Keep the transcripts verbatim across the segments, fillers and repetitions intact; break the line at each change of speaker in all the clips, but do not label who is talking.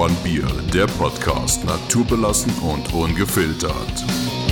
One Beer, der Podcast, naturbelassen und ungefiltert.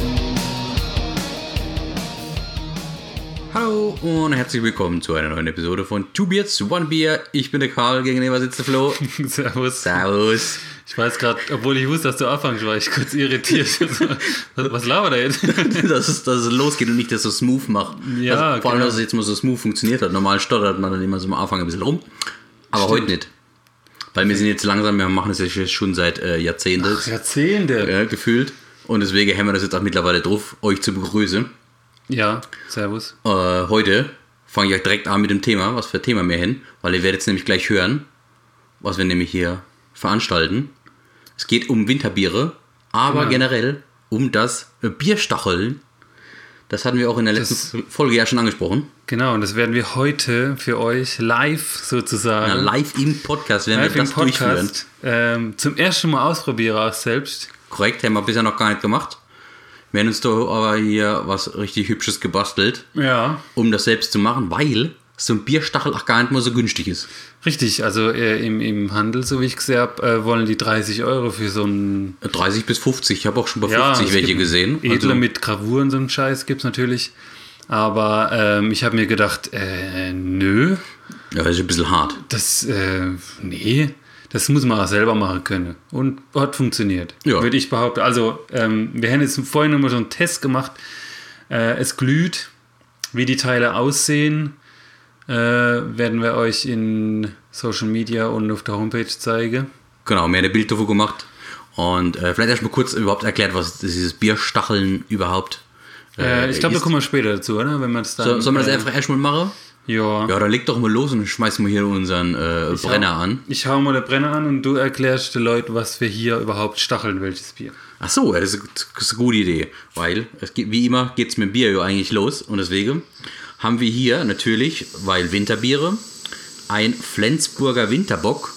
Hallo und herzlich willkommen zu einer neuen Episode von Two Beers, One Beer. Ich bin der Karl, gegenüber sitzt der Flo.
Servus.
Servus.
Ich weiß gerade, obwohl ich wusste, dass du anfängst, war ich kurz irritiert. was, was labert er jetzt?
dass, es, dass es losgeht und nicht, dass es so smooth macht.
Ja,
also, vor allem,
genau.
dass es jetzt mal so smooth funktioniert hat. Normal stottert man dann immer so am Anfang ein bisschen rum. Aber
Stimmt.
heute nicht. Weil wir sind jetzt langsam, wir machen das jetzt schon seit äh, Jahrzehnten.
Ach, Jahrzehnte.
Ja, gefühlt. Und deswegen haben wir das jetzt auch mittlerweile drauf, euch zu begrüßen.
Ja, servus.
Äh, heute fange ich auch direkt an mit dem Thema, was für ein Thema wir hin, weil ihr werdet es nämlich gleich hören, was wir nämlich hier veranstalten. Es geht um Winterbiere, aber
Genau.
generell um das Bierstacheln. Das hatten wir auch in der letzten
Das-
Folge ja schon angesprochen.
Genau, und das werden wir heute für euch live sozusagen.
Ja, live im Podcast werden
live
wir
im
das durchführen.
Podcast ähm, zum ersten Mal ausprobieren auch selbst.
Korrekt, haben wir bisher noch gar nicht gemacht. Wir haben uns da aber hier was richtig Hübsches gebastelt,
Ja,
um das selbst zu machen, weil so ein Bierstachel auch gar nicht mal so günstig ist.
richtig. Also äh, im, im Handel, so wie ich gesehen habe, äh, wollen die dreißig Euro für so ein...
dreißig bis fünfzig, ich habe auch schon bei
Ja,
fünfzig
es
welche
gibt
gesehen.
Edler
Also-
mit Gravuren, so ein Scheiß gibt es natürlich. Aber ähm, ich habe mir gedacht, äh, nö,
Ja, das ist ein bisschen hart.
das, äh, nee, das muss man auch selber machen können. Und hat funktioniert,
Ja.
würde ich behaupten. Also, ähm, wir haben jetzt vorhin nochmal so einen Test gemacht. Äh, es glüht, wie die Teile aussehen, äh, werden wir euch in Social Media und auf der Homepage zeigen.
Genau, mir hat ein Bild davon gemacht. Und äh, vielleicht erst mal kurz überhaupt erklärt, was dieses Bierstacheln überhaupt
Äh, ich glaube, da
ist.
kommen wir später dazu, oder? Wenn man es dann,
So, sollen wir das
äh,
einfach erstmal machen?
Ja.
Ja, dann leg doch mal los und dann schmeißen wir hier unseren äh, Brenner
hau,
an.
Ich hau mal den Brenner an und du erklärst den Leuten, was wir hier überhaupt stacheln, welches Bier.
Ach so, ja, das ist, das ist eine gute Idee. Weil, es geht, wie immer, geht es mit Bier ja eigentlich los. Und deswegen haben wir hier natürlich, weil Winterbiere, ein Flensburger Winterbock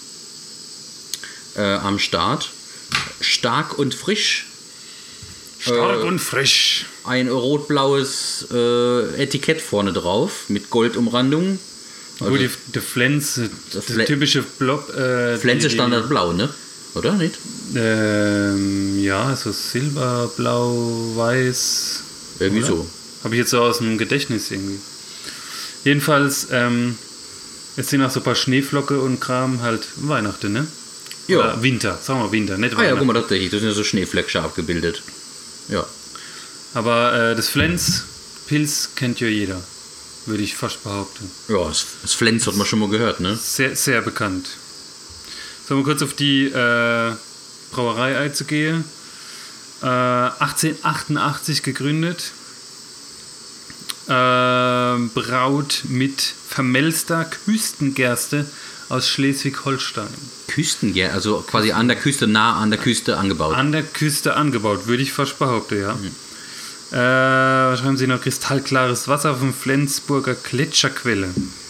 äh, am Start. Stark und frisch.
Stark
Äh,
und frisch.
Ein rot-blaues äh, Etikett vorne drauf mit Goldumrandung.
Gut, die, der Flens, der
Fle-
typische Blob. Äh,
Flense
die- die-
Standard blau, ne? Oder nicht?
Ähm, ja, so Silber, Blau, Weiß.
Irgendwie
Oder?
so.
Habe ich jetzt so aus dem Gedächtnis irgendwie. Jedenfalls, ähm, es sind auch so ein paar Schneeflocke und Kram, halt Weihnachten, ne?
Ja.
Oder Winter, sagen wir Winter, nicht
Ah ja,
Weihnachten.
guck mal, tatsächlich, das sind ja so Schneefleckchen abgebildet. Ja.
Aber äh, das Flens-Pilz kennt ja jeder, würde ich fast behaupten.
Ja, das, das Flens hat man schon mal gehört, ne?
Sehr, sehr bekannt. Sollen wir kurz auf die äh, Brauerei einzugehen? Äh, achtzehnhundertachtundachtzig gegründet. Äh, braut mit vermelzter Küstengerste aus Schleswig-Holstein.
Küstengär, also quasi an der Küste, nah an der Küste angebaut.
An der Küste angebaut, würde ich fast behaupten, ja.
Mhm.
Äh, was schreiben Sie noch? Kristallklares Wasser vom Flensburger Gletscherquelle.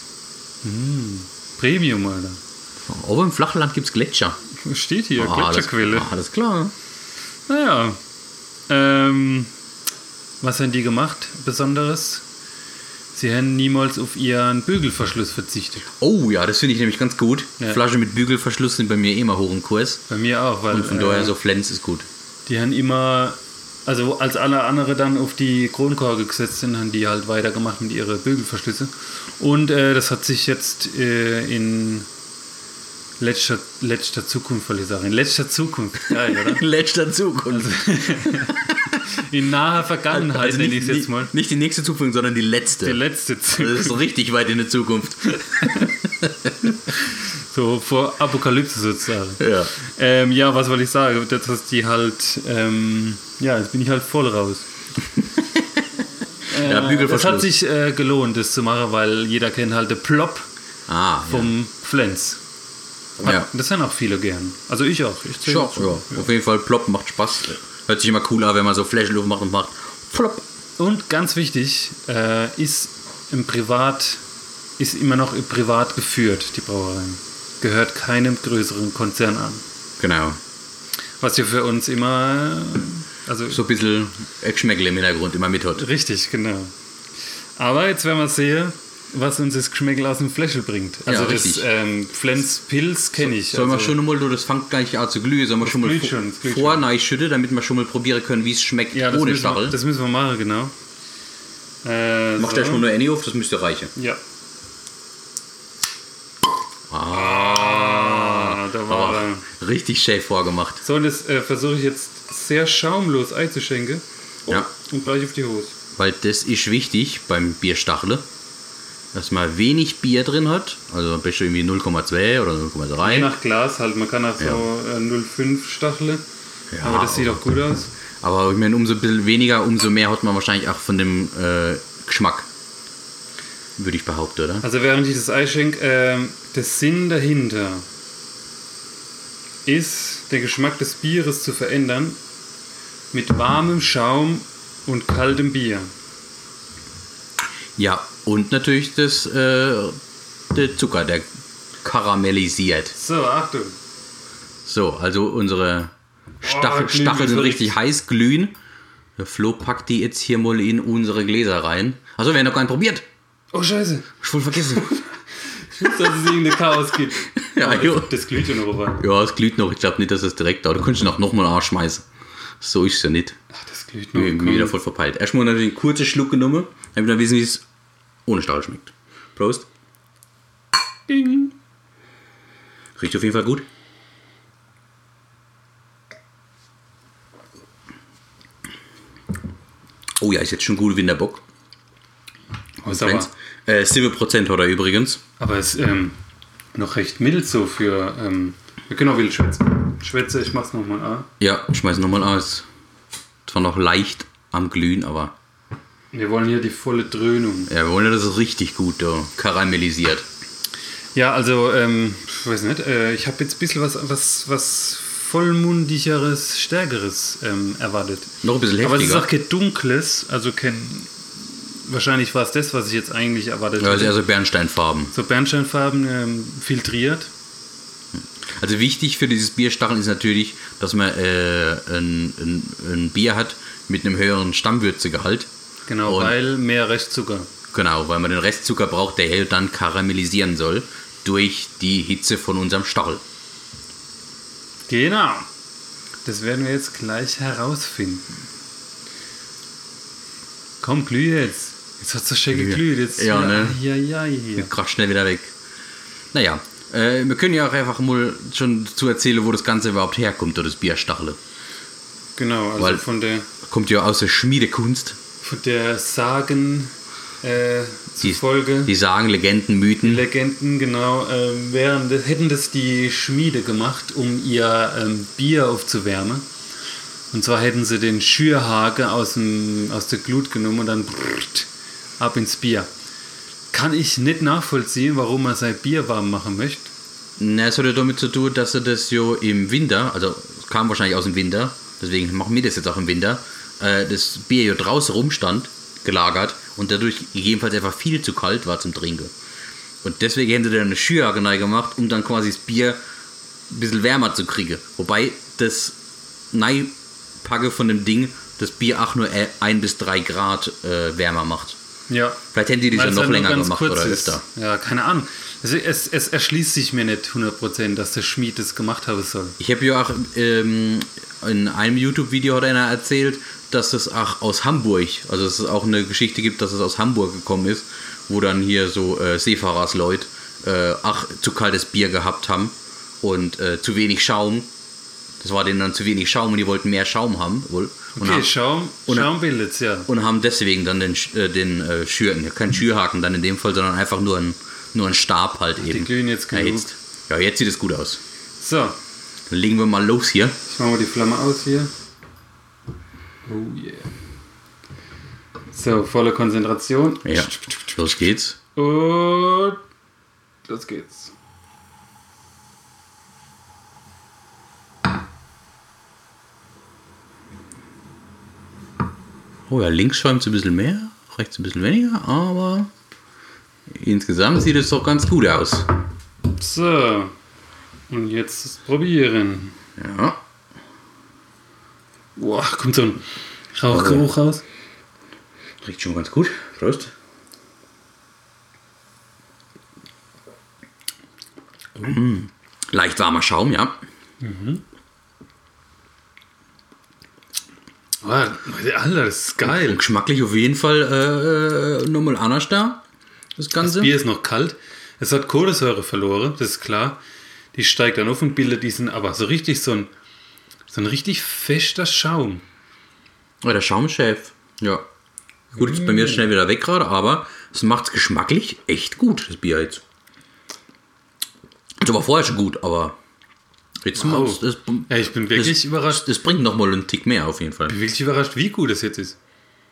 Mm, Premium, Alter.
Aber im Flachland gibt es Gletscher.
Was steht hier?
Ah,
Gletscherquelle.
Alles, ah, alles klar.
Naja. Ähm, was haben die gemacht, Besonderes? Sie haben niemals auf ihren Bügelverschluss verzichtet.
Oh ja, das finde ich nämlich ganz gut.
Ja.
Flasche mit Bügelverschluss sind bei mir immer hoch im Kurs.
Bei mir auch, weil
Und von daher
äh,
so Flens ist gut.
die haben immer, also als alle anderen dann auf die Kronkorke gesetzt sind, haben die halt weitergemacht mit ihren Bügelverschlüsse. Und äh, das hat sich jetzt äh, in letzter, letzter Zukunft, wollte ich sagen, in letzter Zukunft, geil, oder?
In letzter Zukunft.
In naher Vergangenheit
Also
nenne
nicht,
ich es jetzt mal.
nicht, nicht die nächste Zukunft, sondern die letzte.
Die letzte Zukunft.
Das ist richtig weit in der Zukunft.
So vor Apokalypse sozusagen.
Ja.
Ähm, ja, was wollte ich sagen? Das ist die halt, ähm, ja, jetzt bin ich halt voll raus.
Ja,
Es
Bügelverschluss.
hat sich äh, gelohnt, das zu machen, weil jeder kennt halt den Plop
Ah,
vom Flens.
ja. ja.
Das sind auch viele gern. Also ich auch. Ich zähle
Schon,
dazu.
ja. Auf jeden Fall, Plop macht Spaß. Hört sich immer cool an, wenn man so Fläschenluft macht und macht Plop.
Und ganz wichtig, äh, ist im Privat, ist immer noch im Privat geführt, die Brauerei. Gehört keinem größeren Konzern an.
Genau.
Was ja für uns immer, also
So ein bisschen Geschmäckle im Hintergrund immer mit hat.
richtig, genau. Aber jetzt werden wir sehen, was uns das Geschmäckel aus dem Fläschel bringt. Also
Ja,
das
richtig.
ähm, Flens-Pilz kenne ich.
Sollen wir
also,
schon mal, du, das fängt gleich an zu glühen, sollen wir schon mal
glüht
vor,
schon, das glüht
vor schütten, damit wir schon mal probieren können, wie es schmeckt
ja, das
ohne
müssen wir,
Stachel.
das müssen wir machen, genau. Äh,
Macht
so.
erstmal nur eine auf, das müsste reichen.
Ja.
Ah,
Ah, da war
aber
er.
richtig schön vorgemacht.
So, und das äh, versuche ich jetzt sehr schaumlos einzuschenken. Oh,
Ja.
Und gleich auf die Hose.
Weil das ist wichtig beim Bierstachle, dass man wenig Bier drin hat, also am besten irgendwie null Komma zwei oder null Komma
Je
drei.
nach Glas halt, man kann auch so
Ja.
äh, null Komma fünf Stachle.
Ja,
aber das sieht auch gut aus.
Aber ich meine, umso ein bisschen weniger, umso mehr hat man wahrscheinlich auch von dem äh, Geschmack. Würde ich behaupten, oder?
Also während ich das einschenke, ähm, der Sinn dahinter ist, den Geschmack des Bieres zu verändern mit warmem Schaum und kaltem Bier.
Ja, und natürlich das, äh, der Zucker, der karamellisiert.
So, Achtung.
So, also unsere Stachel,
Oh, glühen
Stacheln sind
wir
richtig heiß, glühen. Der Flo packt die jetzt hier mal in unsere Gläser rein. Achso, wir haben noch keinen probiert.
Oh, scheiße.
Ich voll vergessen.
Dass es irgendein Chaos gibt.
Ja,
Aber
jo.
das, das glüht ja noch rein.
Ja, es glüht noch. Ich glaube nicht, dass es direkt da. Du könntest noch, noch mal anschmeißen. So ist es ja nicht.
Ach, das glüht
Ich
noch.
bin wieder voll verpeilt. Erstmal natürlich einen kurzen Schluck genommen, damit wir wissen, wie es ohne Stachel schmeckt. Prost.
Ding.
Riecht auf jeden Fall gut. Oh ja, ist jetzt schon gut Winterbock.
Was aber,
Äh, sieben Prozent hat er übrigens.
aber es ist ähm, noch recht mild so für. Ähm, wir können auch wild schwätzen. Schwätze, ich mach's nochmal an.
Ja, ich schmeiß nochmal aus. Zwar noch leicht am Glühen, aber
Wir wollen hier die volle Dröhnung.
ja, wir wollen ja, dass es richtig gut da karamellisiert.
Ja, also, ähm, ich weiß nicht, äh, ich habe jetzt ein bisschen was, was, was vollmundigeres, stärkeres ähm, erwartet.
Noch ein bisschen
Aber es ist
heftiger.
auch kein dunkles, also kein. Wahrscheinlich war es das, was ich jetzt eigentlich erwartet
Ja, das ist
hätte.
eher so Bernsteinfarben.
So Bernsteinfarben ähm, filtriert.
Also wichtig für dieses Bierstacheln ist natürlich, dass man äh, ein, ein, ein Bier hat mit einem höheren Stammwürzegehalt.
Genau,
Und-
weil mehr Restzucker.
Genau, weil man den Restzucker braucht, der dann karamellisieren soll durch die Hitze von unserem Stachel.
Genau. Das werden wir jetzt gleich herausfinden. Komm, glüh jetzt. Jetzt hat es so schön geglüht. Jetzt
Ja, ne?
Ja, ja, ja.
Gerade schnell wieder weg. Naja, äh, wir können ja auch einfach mal schon dazu erzählen, wo das Ganze überhaupt herkommt, das Bierstachle.
Genau, also
Weil-
von der,
Kommt ja aus der Schmiedekunst.
von der Sagen äh,
Die,
zufolge.
die Sagen, Legenden, Mythen.
Legenden, genau, ähm, wären, das, hätten das die Schmiede gemacht, um ihr ähm, Bier aufzuwärmen. Und zwar hätten sie den Schürhake aus, dem, aus der Glut genommen und dann brrrt, ab ins Bier. Kann ich nicht nachvollziehen, warum man sein Bier warm machen möchte.
Na, es hat ja damit zu tun, dass er das ja im Winter, also es kam wahrscheinlich aus dem Winter, deswegen machen wir das jetzt auch im Winter, äh, das Bier ja draußen rumstand, gelagert und dadurch gegebenenfalls einfach viel zu kalt war zum Trinken. Und deswegen hätten sie dann eine Schürhake rein gemacht, um dann quasi das Bier ein bisschen wärmer zu kriegen. Wobei das Neipacke von dem Ding das Bier auch nur ein bis drei Grad äh, wärmer macht.
Ja.
Vielleicht hätten die das ja
Weil es
noch
halt nur
länger
ganz
gemacht
kurz
oder
ist.
öfter.
Ja, keine Ahnung. Also es, es erschließt sich mir nicht hundert Prozent, dass der Schmied das gemacht haben soll.
Ich habe ja auch ähm, in einem YouTube-Video hat einer erzählt, dass das auch aus Hamburg, also dass es auch eine Geschichte gibt, dass es aus Hamburg gekommen ist, wo dann hier so äh, Seefahrersleute äh, auch zu kaltes Bier gehabt haben und äh, zu wenig Schaum. Das war denen dann zu wenig Schaum und die wollten mehr Schaum haben wohl. Und
Okay,
haben,
Schaum,
und-
Schaum bildet's, ja.
und haben deswegen dann den, Sch- äh, den äh, Schür, kein Schürhaken dann in dem Fall, sondern einfach nur ein, nur ein Stab halt eben.
glühen jetzt genug.
erhitzt. Ja, jetzt sieht es gut aus.
So,
Dann legen wir mal los hier.
ich mache mal die Flamme aus hier. Oh yeah. So, volle Konzentration.
Ja, los geht's.
Und los geht's.
Oh ja, links schäumt es ein bisschen mehr, rechts ein bisschen weniger, aber insgesamt sieht es doch ganz gut aus.
So, und jetzt das Probieren.
Ja,
Boah, kommt so ein Rauchgeruch raus.
riecht schon ganz gut. Prost. Mm. Leicht warmer Schaum, ja.
Mhm. Oh, Alter, das ist geil.
Und geschmacklich auf jeden Fall äh, nochmal anders da. Das Ganze.
Das Bier ist noch kalt. Es hat Kohlensäure verloren, das ist klar. Die steigt dann auf und bildet diesen, aber so richtig so ein, so ein richtig fester Schaum.
Ja, der Schaum ist schäf. Ja. Gut, ist bei mir schnell wieder weg gerade, aber es macht es geschmacklich echt gut, das Bier jetzt. Es war vorher schon gut, aber jetzt
Wow.
macht's das,
Ja, ich bin wirklich
das,
überrascht.
Das bringt nochmal einen Tick mehr auf jeden Fall.
Ich bin wirklich überrascht, wie gut es jetzt ist.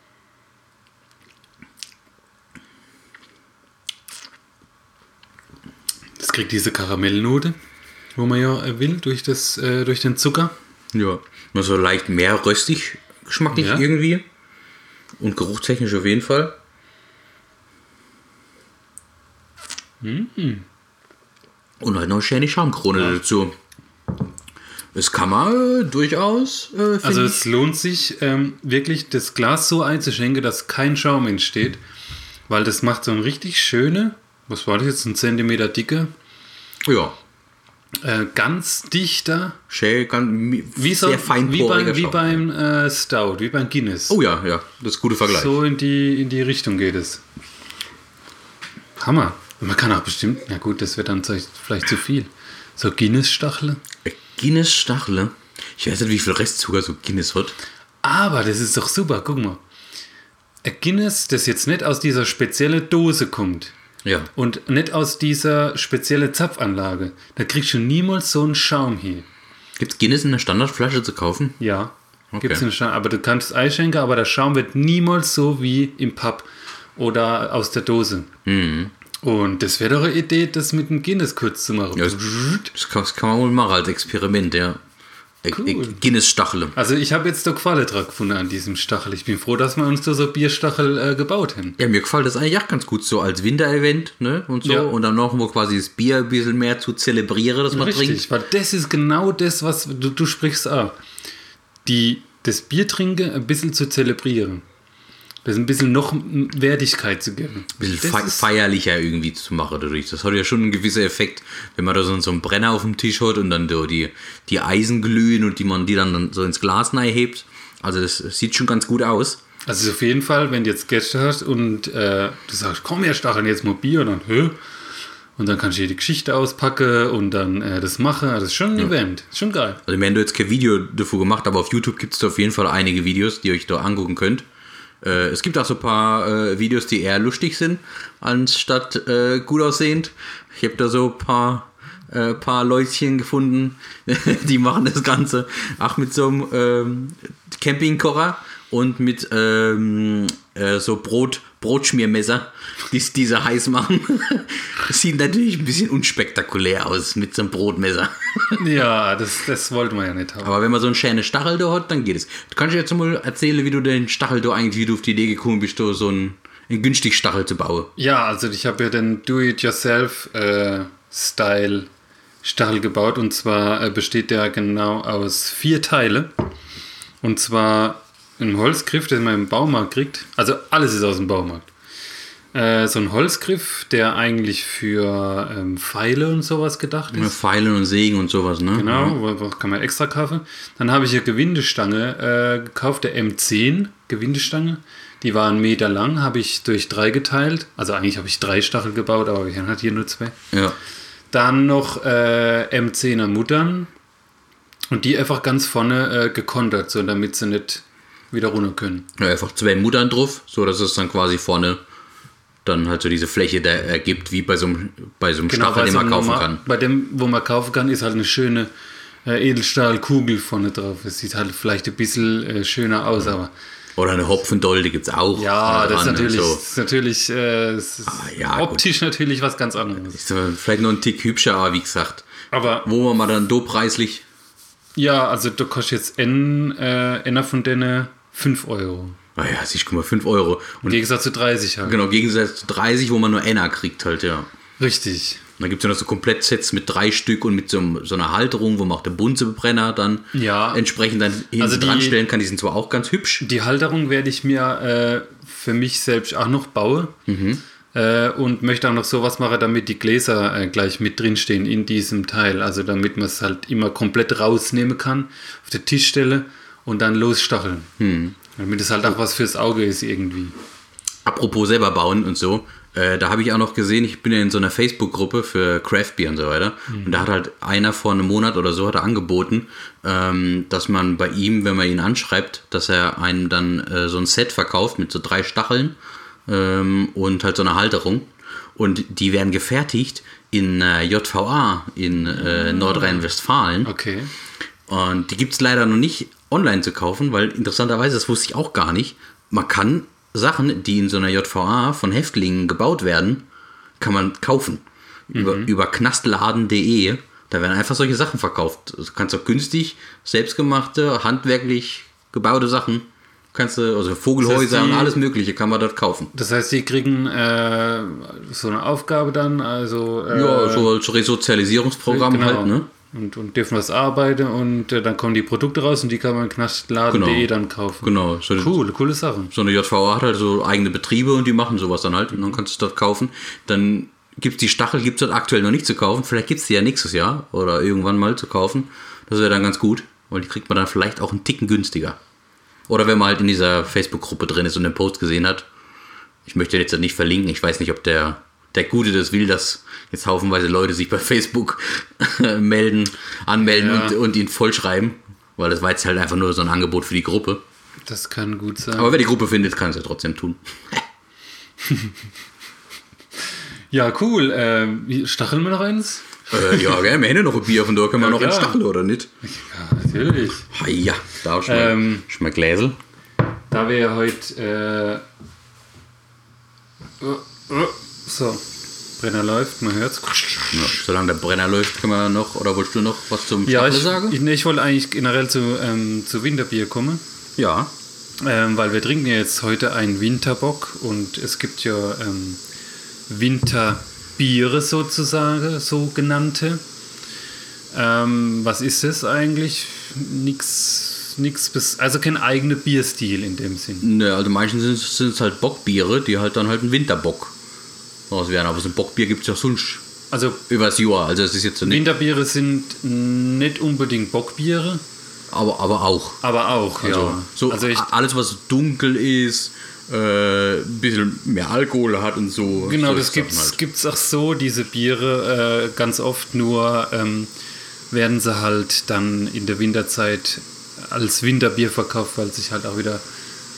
Das kriegt diese Karamellnote, wo man ja will, durch, das, äh, durch den Zucker.
Ja, nur so leicht mehr röstig geschmacklich
Ja.
irgendwie. Und geruchstechnisch auf jeden Fall.
Mhm.
Und halt noch eine schöne Schaumkrone
Ja.
dazu. Das kann man äh, durchaus, äh, finde
Also
ich.
es lohnt sich ähm, wirklich, das Glas so einzuschenken, dass kein Schaum entsteht. Weil das macht so ein richtig schöne, was war das jetzt, ein Zentimeter dicke,
Ja,
äh, ganz dichter,
schön, ganz,
wie, so,
sehr
wie,
feinporiger
beim, wie
Schaum.
beim äh, Stout, wie beim Guinness.
Oh ja, ja, das ist ein guter Vergleich.
So in die, in die Richtung geht es. Hammer. Und man kann auch bestimmt, na gut, das wird dann vielleicht zu viel. So Guinness-Stachle.
Guinness-Stachle. Ich weiß nicht, wie viel Restzucker so Guinness hat.
Aber das ist doch super, guck mal. Ein Guinness, das jetzt nicht aus dieser speziellen Dose kommt
Ja.
und nicht aus dieser speziellen Zapfanlage, da kriegst du niemals so einen Schaum hier.
Gibt es Guinness in der Standardflasche zu kaufen?
Ja,
Okay.
gibt's einen Schaum, aber du kannst es einschenken, aber der Schaum wird niemals so wie im Pub oder aus der Dose.
Mhm.
Und das wäre doch eine Idee, das mit dem Guinness kurz zu machen.
Ja, das, das, kann, das kann man wohl machen als Experiment, ja. Äh,
Cool.
äh, Guinness-Stachle.
Also ich habe jetzt da Gefallen dran gefunden an diesem Stachel. Ich bin froh, dass wir uns da so Bierstachel äh, gebaut haben.
Ja, mir gefällt das eigentlich auch ganz gut so als Winterevent, ne? Und so.
Ja.
Und dann noch mal quasi das Bier ein bisschen mehr zu zelebrieren, das man
Richtig,
trinkt.
weil das ist genau das, was du, du sprichst auch. Die, das Bier trinken ein bisschen zu zelebrieren. Das ein bisschen noch Wertigkeit zu geben.
Ein bisschen
Das
fe
ist-
feierlicher irgendwie zu machen dadurch. Das hat ja schon einen gewissen Effekt, wenn man da so, so einen Brenner auf dem Tisch hat und dann so die, die Eisen glühen und die man die dann so ins Glas hebt. Also das sieht schon ganz gut aus.
Also auf jeden Fall, wenn du jetzt Gäste hast und äh, du sagst, komm her, stacheln jetzt mal Bier und dann, hä? Und dann kannst du dir die Geschichte auspacken und dann äh, das machen. Das ist schon ein Event. Ist schon geil.
Also wir haben da jetzt kein Video davor gemacht, aber auf YouTube gibt es da auf jeden Fall einige Videos, die ihr euch da angucken könnt. Äh, es gibt auch so ein paar äh, Videos, die eher lustig sind, anstatt äh, gut aussehend. Ich habe da so ein paar, äh, paar Leutchen gefunden, die machen das Ganze auch mit so einem ähm, Campingkocher und mit ähm, äh, so Brot, Brotschmiermesser, die diese heiß machen. Das sieht natürlich ein bisschen unspektakulär aus mit so einem Brotmesser.
Ja, das, das wollten wir ja nicht haben.
Aber wenn man so einen schönen Stachel da hat, dann geht es. Du kannst jetzt mal erzählen, wie du den Stachel da eigentlich, wie du auf die Idee gekommen bist, da so einen, einen günstig Stachel zu bauen.
Ja, also ich habe ja den Do-it-yourself-Style Stachel gebaut und zwar äh, besteht der genau aus vier Teile. Und zwar ein Holzgriff, den man im Baumarkt kriegt. Also alles ist aus dem Baumarkt. Äh, so ein Holzgriff, der eigentlich für ähm, Pfeile und sowas gedacht
Mit
ist.
Pfeilen und Sägen und sowas, ne?
Genau, wo, wo kann man extra kaufen. Dann habe ich eine Gewindestange äh, gekauft, der M zehn Gewindestange. Die war einen Meter lang, habe ich durch drei geteilt. Also eigentlich habe ich drei Stachel gebaut, aber wir haben hier nur zwei.
Ja.
Dann noch äh, M zehner Muttern und die einfach ganz vorne äh, gekontert, so damit sie nicht wieder runter können.
Ja, einfach zwei Muttern drauf, so dass es dann quasi vorne dann halt so diese Fläche da ergibt, wie bei so einem, bei so einem Stachel,
weil
den
so
man kaufen
normal-
kann.
Bei dem, wo man kaufen kann, ist halt eine schöne äh, Edelstahlkugel vorne drauf. Es sieht halt vielleicht ein bisschen äh, schöner aus, aber
Oder eine Hopfendolde gibt es auch.
ja,
äh,
das ist
dran,
natürlich,
so.
das ist natürlich äh, es ist
Ah, ja,
optisch natürlich was ganz anderes.
Ist so vielleicht noch ein Tick hübscher, aber wie gesagt,
Aber
wo man dann do preislich.
ja, also du kostet jetzt N, äh, einer von denen fünf Euro.
Naja, ich guck mal, fünf Euro.
Im
Und
Gegensatz zu dreißig halt.
genau, im Gegensatz zu dreißig, wo man nur Enner kriegt halt, ja.
Richtig.
Und dann gibt es ja noch so Komplettsets mit drei Stück und mit so, einem- so einer Halterung, wo man auch den Bunsenbrenner dann
Ja.
entsprechend dann hinten
Also die-
dran stellen kann. Die sind zwar auch ganz hübsch.
Die Halterung werde ich mir äh, für mich selbst auch noch bauen.
Mhm.
Äh, und möchte auch noch sowas machen, damit die Gläser äh, gleich mit drinstehen in diesem Teil. Also damit man es halt immer komplett rausnehmen kann, auf der Tischstelle und dann losstacheln. Hm. Damit es halt auch was fürs Auge ist irgendwie.
Apropos selber bauen und so, äh, da habe ich auch noch gesehen, ich bin ja in so einer Facebook-Gruppe für Craft Beer und so weiter. Mhm. Und da hat halt einer vor einem Monat oder so hat er angeboten, ähm, dass man bei ihm, wenn man ihn anschreibt, dass er einem dann äh, so ein Set verkauft mit so drei Stacheln ähm, und halt so eine Halterung. Und die werden gefertigt in äh, J V A in äh, Nordrhein-Westfalen.
Okay.
Und die gibt es leider noch nicht online zu kaufen, weil interessanterweise, das wusste ich auch gar nicht, man kann Sachen, die in so einer J V A von Häftlingen gebaut werden, kann man kaufen. Mhm. Über, über knastladen punkt de. Da werden einfach solche Sachen verkauft. Du kannst auch günstig, selbstgemachte, handwerklich gebaute Sachen, kannst du, also Vogelhäuser das heißt, die, und alles Mögliche kann man dort kaufen.
Das heißt, die kriegen äh, so eine Aufgabe dann, also... Äh,
ja, so als Resozialisierungsprogramm genau. halt, ne?
Und, und dürfen was arbeiten und äh, dann kommen die Produkte raus und die kann man knastladen punkt de genau. dann kaufen.
Genau. So
cool, coole Sache.
So eine J V A hat halt so eigene Betriebe und die machen sowas dann halt und dann kannst du es dort kaufen. Dann gibt es die Stachel, gibt es dort aktuell noch nicht zu kaufen. Vielleicht gibt es die ja nächstes Jahr oder irgendwann mal zu kaufen. Das wäre dann ganz gut, weil die kriegt man dann vielleicht auch einen Ticken günstiger. Oder wenn man halt in dieser Facebook-Gruppe drin ist und den Post gesehen hat. Ich möchte den jetzt nicht verlinken. Ich weiß nicht, ob der... Der Gute das will, dass jetzt haufenweise Leute sich bei Facebook melden, anmelden ja. und, und ihn vollschreiben, weil das war jetzt halt einfach nur so ein Angebot für die Gruppe.
Das kann gut sein.
Aber wer die Gruppe findet, kann es ja trotzdem tun.
Ja, cool. Ähm, stacheln wir noch eins?
Äh, ja, gell, wir hätten noch ein Bier, von da können wir ja, noch einen Stachel, oder nicht?
Ja, natürlich.
Ha, ja, da schon mal,
ähm,
schon mal Gläsel.
Da wir ja heute... Äh, uh, uh. So, Brenner läuft, man hört's.
Ja, solange der Brenner läuft, können wir noch, oder wolltest du noch was zum
ja,
Stachel
ich,
sagen?
Ich, ich wollte eigentlich generell zu, ähm, zu Winterbier kommen.
Ja.
Ähm, weil wir trinken ja jetzt heute einen Winterbock und es gibt ja ähm, Winterbiere sozusagen, sogenannte. Ähm, was ist das eigentlich? Nix, nix bis, also kein eigener Bierstil in dem Sinn.
Ne, also meistens sind es halt Bockbiere, die halt dann halt ein Winterbock raus werden. Aber so ein Bockbier gibt es ja sonst
also
übers Jahr. Also es ist jetzt so nicht.
Winterbiere sind nicht unbedingt Bockbiere.
Aber, aber auch.
Aber auch,
also,
ja.
So
also ich,
alles, was dunkel ist, äh, ein bisschen mehr Alkohol hat und so.
Genau,
so
das gibt es halt. Auch so, diese Biere, äh, ganz oft nur ähm, werden sie halt dann in der Winterzeit als Winterbier verkauft, weil sich halt auch wieder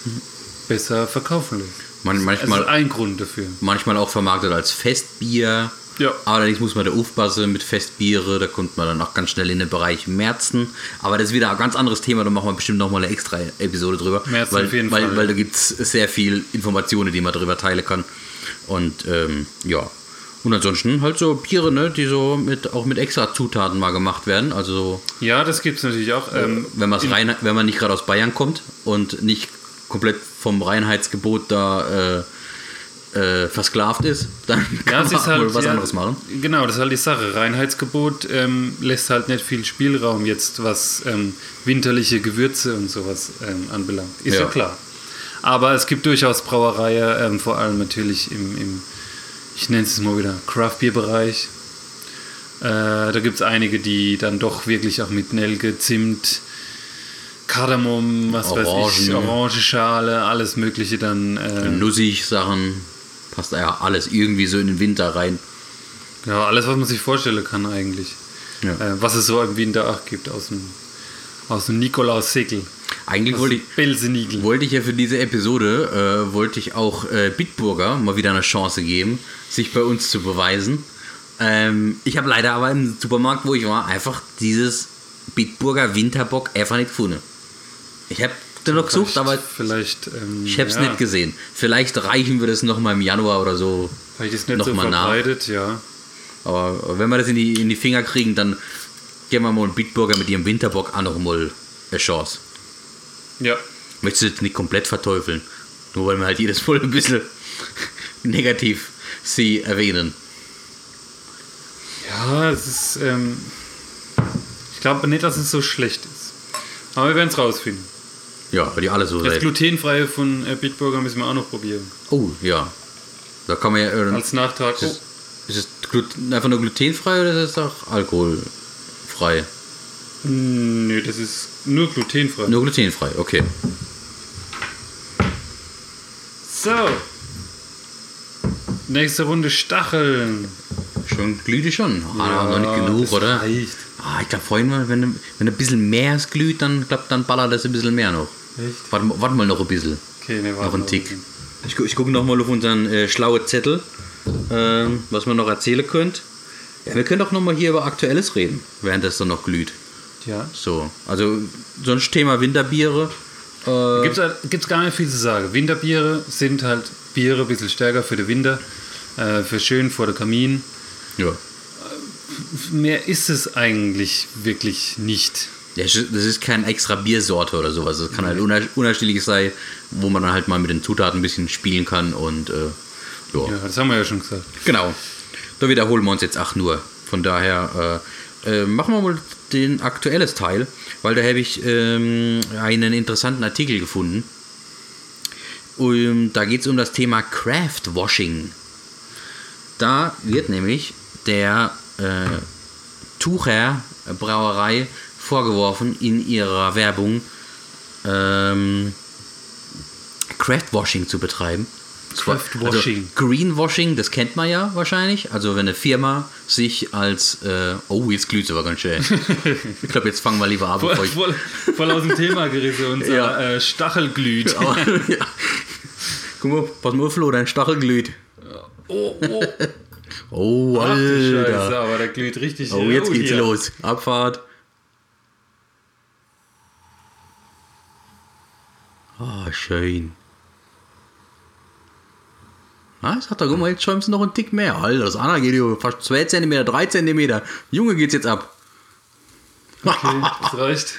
besser verkaufen lässt.
Man, manchmal,
das ist ein Grund dafür.
Manchmal auch vermarktet als Festbier.
Ja.
Allerdings muss man da aufpassen mit Festbiere, da kommt man dann auch ganz schnell in den Bereich Märzen. Aber das ist wieder ein ganz anderes Thema, da machen wir bestimmt nochmal eine extra Episode drüber.
Märzen
weil,
auf jeden
weil,
Fall.
Weil da gibt es sehr viel Informationen, die man drüber teilen kann. Und ähm, ja. Und ansonsten halt so Biere, ne, die so mit, auch mit extra Zutaten mal gemacht werden. Also
ja, das gibt es natürlich auch. Ähm,
wenn, rein, wenn man nicht gerade aus Bayern kommt und nicht komplett vom Reinheitsgebot da äh, äh, versklavt ist, dann kann
ja,
man
halt,
wohl was
ja,
anderes machen.
Genau, das ist halt die Sache. Reinheitsgebot ähm, lässt halt nicht viel Spielraum jetzt, was ähm, winterliche Gewürze und sowas ähm, anbelangt. Ist ja. ja klar. Aber es gibt durchaus Brauereien, ähm, vor allem natürlich im, im ich nenne es mal wieder, Craft-Bier-Bereich. Äh, da gibt es einige, die dann doch wirklich auch mit Nelke, Zimt, Kardamom, was
Orangen.
weiß ich, Orangenschale, alles mögliche dann. Äh,
Nussig-Sachen, passt ja alles irgendwie so in den Winter rein.
Ja, alles, was man sich vorstellen kann eigentlich. Ja. Äh, was es so im Winter auch gibt aus dem, aus dem Nikolaus-Segel.
Eigentlich wollte ich, wollte ich ja für diese Episode, äh, wollte ich auch äh, Bitburger mal wieder eine Chance geben, sich bei uns zu beweisen. Ähm, ich habe leider aber im Supermarkt, wo ich war, einfach dieses Bitburger Winterbock einfach nicht gefunden. Ich habe den noch gesucht, aber
vielleicht, ähm,
ich habe es
ja.
nicht gesehen. Vielleicht reichen wir das noch mal im Januar oder so.
Vielleicht ist nicht
noch
so
mal
verbreitet,
nach.
ja.
Aber wenn wir das in die, in die Finger kriegen, dann geben wir mal einen Bitburger mit ihrem Winterbock auch noch mal eine Chance.
Ja.
Möchtest du jetzt nicht komplett verteufeln? Nur weil wir halt jedes Mal ein bisschen negativ sie erwähnen.
Ja, es ist, ähm, ich glaube nicht, dass es so schlecht ist. Aber wir werden es rausfinden.
Ja, weil die alle so
Das
sind.
Glutenfreie von äh, Bitburger müssen wir auch noch probieren.
Oh, ja. Da kann man ja. Äh,
Als Nachtrag.
ist es, ist es Glut- einfach nur glutenfrei oder ist es auch alkoholfrei?
Oh, nö, das ist nur glutenfrei.
Nur glutenfrei, okay.
So. Nächste Runde Stacheln.
Schon glüht schon. Ah,
Ja,
noch nicht genug,
das
oder?
reicht.
Ah, ich glaube vorhin mal, wenn, wenn ein bisschen mehr es glüht, dann, glaub, dann ballert das ein bisschen mehr noch.
Echt?
Warte, warte mal noch ein bisschen.
Okay, ne,
Noch ein Tick. Ich, gu- ich gucke noch mal auf unseren äh, schlauen Zettel, ähm, was man noch erzählen könnt. Ja, wir können doch noch mal hier über Aktuelles reden, während das dann noch glüht.
Ja.
So, also sonst Thema Winterbiere. Äh,
Gibt's, gibt's gar nicht viel zu sagen. Winterbiere sind halt Biere ein bisschen stärker für den Winter, äh, für schön vor der Kamin.
ja.
Mehr ist es eigentlich wirklich nicht.
Ja, das ist keine extra Biersorte oder sowas. Es kann halt uner- unterschiedlich sein, wo man dann halt mal mit den Zutaten ein bisschen spielen kann und äh, ja.
Ja, das haben wir ja schon gesagt.
Genau. Da wiederholen wir uns jetzt auch nur. Von daher äh, äh, machen wir mal den aktuelles Teil, weil da habe ich ähm, einen interessanten Artikel gefunden. Und da geht es um das Thema Craft Washing. Da wird nämlich der äh, Tucher Brauerei vorgeworfen, in ihrer Werbung ähm, Craft-Washing zu betreiben.
Craft-Washing.
Also Greenwashing, das kennt man ja wahrscheinlich. Also wenn eine Firma sich als... Äh, oh, jetzt glüht es aber ganz schön. Ich glaube, jetzt fangen wir lieber an.
Voll,
bevor ich-
voll, voll aus dem Thema gerissen, unser
Ja.
äh, Stachel glüht.
Aber, ja. Guck mal, pass mal auf, Flo, dein Stachel glüht.
Oh, oh.
Oh,
Ach du Scheiße,
Alter.
aber der glüht richtig.
Oh, jetzt geht's
hier.
los. Abfahrt. Oh, schön. Ah, das hat doch, guck mal, jetzt schäumst du noch einen Tick mehr. Alter, das andere geht über fast zwei Zentimeter, drei Zentimeter. Junge, geht's jetzt ab.
Okay, das reicht.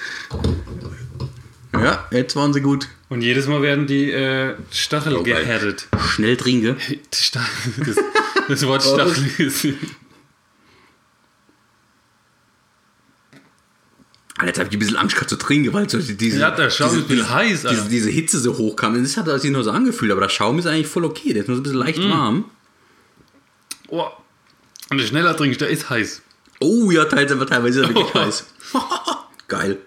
Ja, jetzt waren sie gut.
Und jedes Mal werden die äh, Stachel
Oh, geil.
gehärtet.
Schnell trinke.
Die Stachel, das, das Wort Stachel ist...
Alter, jetzt habe ich ein bisschen Angst gehabt zu trinken, weil so diese,
Ja, der Schaum
diese,
ist ein bisschen
diese,
heiß, Alter.
diese, diese Hitze so hoch kam. Das hat sich nur so angefühlt, aber der Schaum ist eigentlich voll okay. Der ist nur so ein bisschen leicht warm.
Oh. Und je schneller trinkst, der ist heiß.
Oh ja, teilweise, teilweise ist er wirklich
Oh.
heiß. Geil.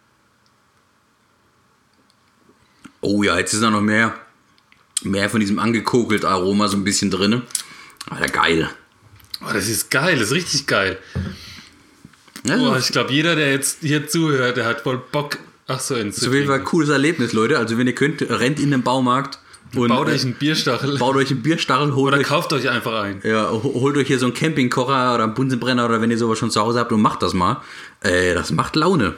Oh ja, jetzt ist da noch mehr, mehr von diesem angekokelt Aroma so ein bisschen drin. Alter, geil.
Oh, das ist geil, das ist richtig geil.
Ja,
Oh,
das
ich glaube, jeder, der jetzt hier zuhört, der hat voll Bock. Ach so, ins
ist auf jeden Fall ein cooles Erlebnis, Leute. Also wenn ihr könnt, rennt in den Baumarkt und
Baut
äh,
euch einen Bierstachel
baut euch einen Bierstachel, holt
oder
euch,
kauft euch einfach einen.
ja, holt euch hier so einen Campingkocher oder einen Bunsenbrenner oder wenn ihr sowas schon zu Hause habt und macht das mal. Äh, das macht Laune.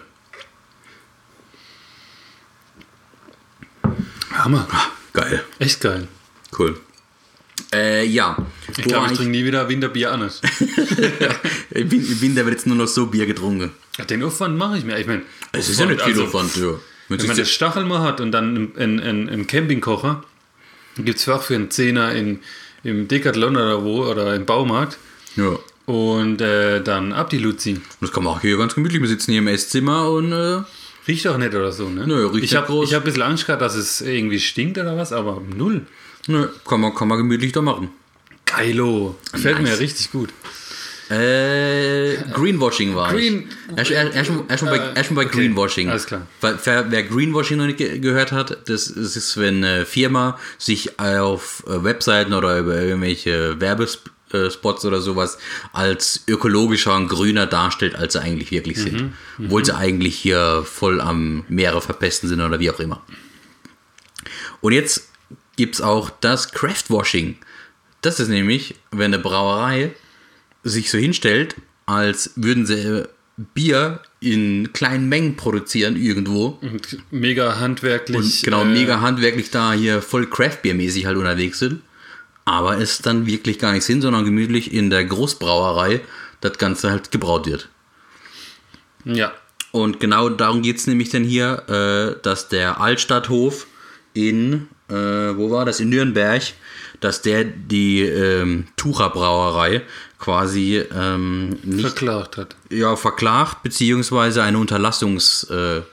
Hammer.
Geil.
Echt geil.
Cool. Äh, ja.
Ich glaube, ich trinke nie wieder Winterbier anders.
Im Win- im Winter wird jetzt nur noch so Bier getrunken.
Ja, den Aufwand mache ich mir. Ich meine,
Es ist ja nicht viel
also,
Aufwand, ja.
Wenn man das Stachel mal hat und dann einen, einen, einen Campingkocher, gibt es auch für einen Zehner in, im Decathlon oder wo oder im Baumarkt.
Ja.
Und äh, dann ab die Luzi.
Das kann man auch hier ganz gemütlich. Wir sitzen hier im Esszimmer und äh,
Riecht auch nicht oder so, ne?
Nö, riecht
ich
nicht
habe
groß.
ich hab ein bisschen Angst gehabt, dass es irgendwie stinkt oder was, aber null.
ne, kann, man, kann man gemütlich da machen.
Geilo. Gefällt
Nice.
mir richtig gut.
Äh, Greenwashing war
Green-
ich. Erst, erst, erst, mal- erst mal bei,
Äh,
erst mal bei
okay,
Greenwashing.
alles klar.
Weil, wer, wer Greenwashing noch nicht ge gehört hat, das, das ist, wenn eine Firma sich auf äh, Webseiten oder über irgendwelche Werbespots oder sowas als ökologischer und grüner darstellt, als sie eigentlich wirklich sind. Obwohl sie eigentlich hier voll am Meere verpesten sind oder wie auch immer. Und jetzt gibt es auch das Craftwashing. Das ist nämlich, wenn eine Brauerei sich so hinstellt, als würden sie Bier in kleinen Mengen produzieren irgendwo.
Und mega handwerklich.
Und genau,
äh,
mega handwerklich da hier voll Craftbeer-mäßig halt unterwegs sind. Aber es dann wirklich gar nicht sind, sondern gemütlich in der Großbrauerei das Ganze halt gebraut wird.
Ja.
Und genau darum geht es nämlich dann hier, äh, dass der Altstadthof in, äh, wo war das, in Nürnberg, dass der die ähm, Tucher Brauerei quasi ähm, nicht
Verklagt hat.
ja, verklagt, beziehungsweise eine Unterlassungs, äh,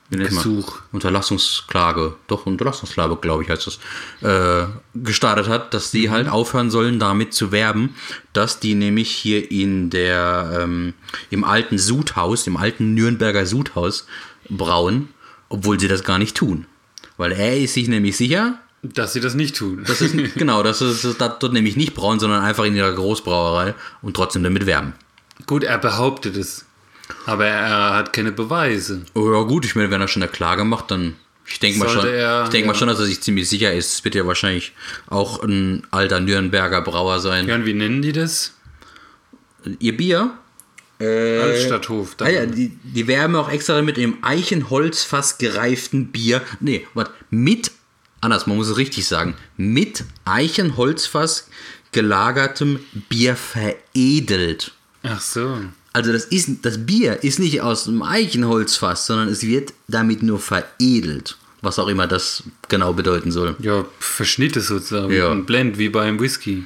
wie nennt man?
Gesuch.
Unterlassungsklage, doch Unterlassungsklage, glaube ich, heißt das, äh, gestartet hat, dass die halt aufhören sollen, damit zu werben, dass die nämlich hier in der, ähm, im alten Sudhaus, im alten Nürnberger Sudhaus brauen, obwohl sie das gar nicht tun. Weil er ist sich nämlich sicher,
Dass sie das nicht tun.
das ist, genau, dass sie das dort nämlich nicht brauen, sondern einfach in ihrer Großbrauerei und trotzdem damit werben.
Gut, er behauptet es. Aber er hat keine Beweise.
Oh ja gut, ich meine, wenn er schon eine Klage macht, dann ich denke mal schon,
Er,
ich denke
ja.
mal schon, dass er sich ziemlich sicher ist. Es wird ja wahrscheinlich auch ein alter Nürnberger Brauer sein.
Ja, und wie nennen die das?
Ihr Bier? Äh,
Altstadthof.
ah ja, die, die werben auch extra mit dem Eichenholzfass gereiften Bier. Nee, warte, mit, anders, man muss es richtig sagen, mit Eichenholzfass gelagertem Bier veredelt.
Ach so.
Also das, ist, das Bier ist nicht aus dem Eichenholzfass, sondern es wird damit nur veredelt. Was auch immer das genau bedeuten soll.
Ja, Verschnitte sozusagen.
Ja.
Ein Blend wie beim Whisky.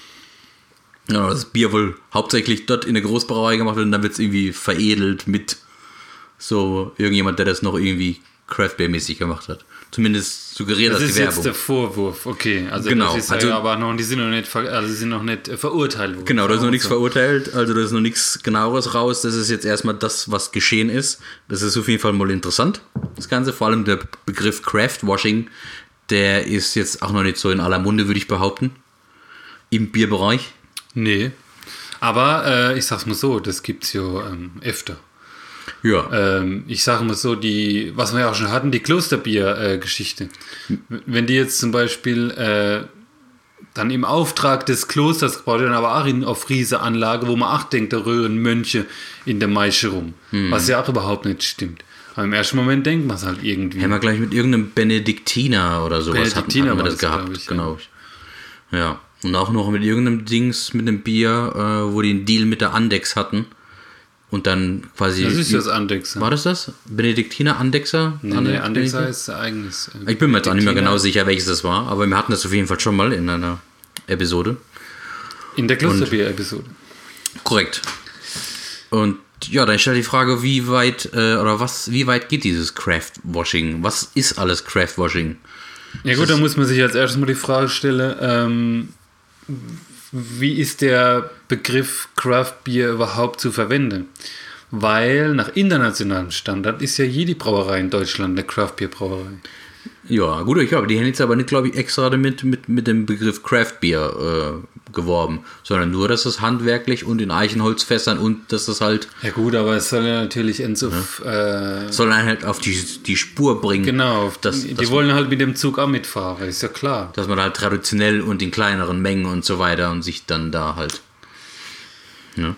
Ja, das Bier wohl hauptsächlich dort in der Großbrauerei gemacht wird und dann wird es irgendwie veredelt mit so irgendjemand, der das noch irgendwie Craft-Beer-mäßig gemacht hat. Zumindest suggeriert das,
Das
die
ist jetzt
Werbung.
der Vorwurf, okay. Also
Genau,
das ist
also-
ja aber noch, die sind noch nicht, ver- also die sind noch nicht äh, verurteilt worden.
Genau, da ist noch nichts
So.
verurteilt, also da ist noch nichts genaueres raus. Das ist jetzt erstmal das, was geschehen ist. Das ist auf jeden Fall mal interessant, das Ganze. Vor allem der Begriff Craft-Washing, der ist jetzt auch noch nicht so in aller Munde, würde ich behaupten, im Bierbereich.
Nee. Aber äh, ich sag's mal so, das gibt's ja ähm, öfter.
Ja,
Ähm, ich sage mal so, die, was wir ja auch schon hatten, die Klosterbier-Geschichte. Wenn die jetzt zum Beispiel äh, dann im Auftrag des Klosters gebaut werden, aber auch in auf Riese-Anlage, wo man auch denkt, da rühren Mönche in der Maische rum. Was ja auch überhaupt nicht stimmt. Aber im ersten Moment denkt man es halt irgendwie.
haben wir gleich mit irgendeinem Benediktiner oder sowas hatten,
Benediktiner
hatten wir
war
das
das,
gehabt,
glaub ich, ja.
genau. Ja, und auch noch mit irgendeinem Dings, mit einem Bier, äh, wo die einen Deal mit der Andex hatten und dann quasi...
Das ist das Andexer.
War das das? Benediktiner Andexer?
Nee, nee, Andexer ist eigenes. äh,
Ich bin mir jetzt auch nicht mehr
Benediktiner.
genau sicher, welches das war, aber wir hatten das auf jeden Fall schon mal in einer Episode.
In der Klosterbier-Episode.
Korrekt. Und ja, dann stellt die Frage, wie weit äh, oder was, wie weit geht dieses Craft-Washing? Was ist alles Craft-Washing?
Ja gut, da muss man sich als erstes mal die Frage stellen, ähm, wie ist der Begriff Craft Beer überhaupt zu verwenden? Weil nach internationalem Standard ist ja jede Brauerei in Deutschland eine Craft Beer Brauerei.
Ja, gut, ich glaube, die haben jetzt aber nicht, glaube ich, extra damit mit, mit dem Begriff Craft Beer äh, geworben, sondern nur, dass es handwerklich und in Eichenholzfässern und dass das halt,
Ja gut, aber es soll ja natürlich ins auf, äh,
soll einen halt auf die, die Spur bringen.
genau,
dass,
die
dass,
wollen halt mit dem Zug auch mitfahren, ist ja klar.
dass man halt traditionell und in kleineren Mengen und so weiter und sich dann da halt. Ne?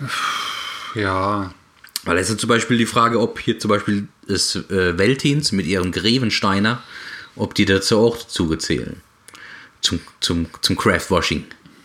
Ja,
Weil es ist zum Beispiel die Frage, ob hier zum Beispiel das äh, Veltins mit ihrem Grevensteiner, ob die dazu auch dazu gezählen. Zum, zum, zum Craft-Washing.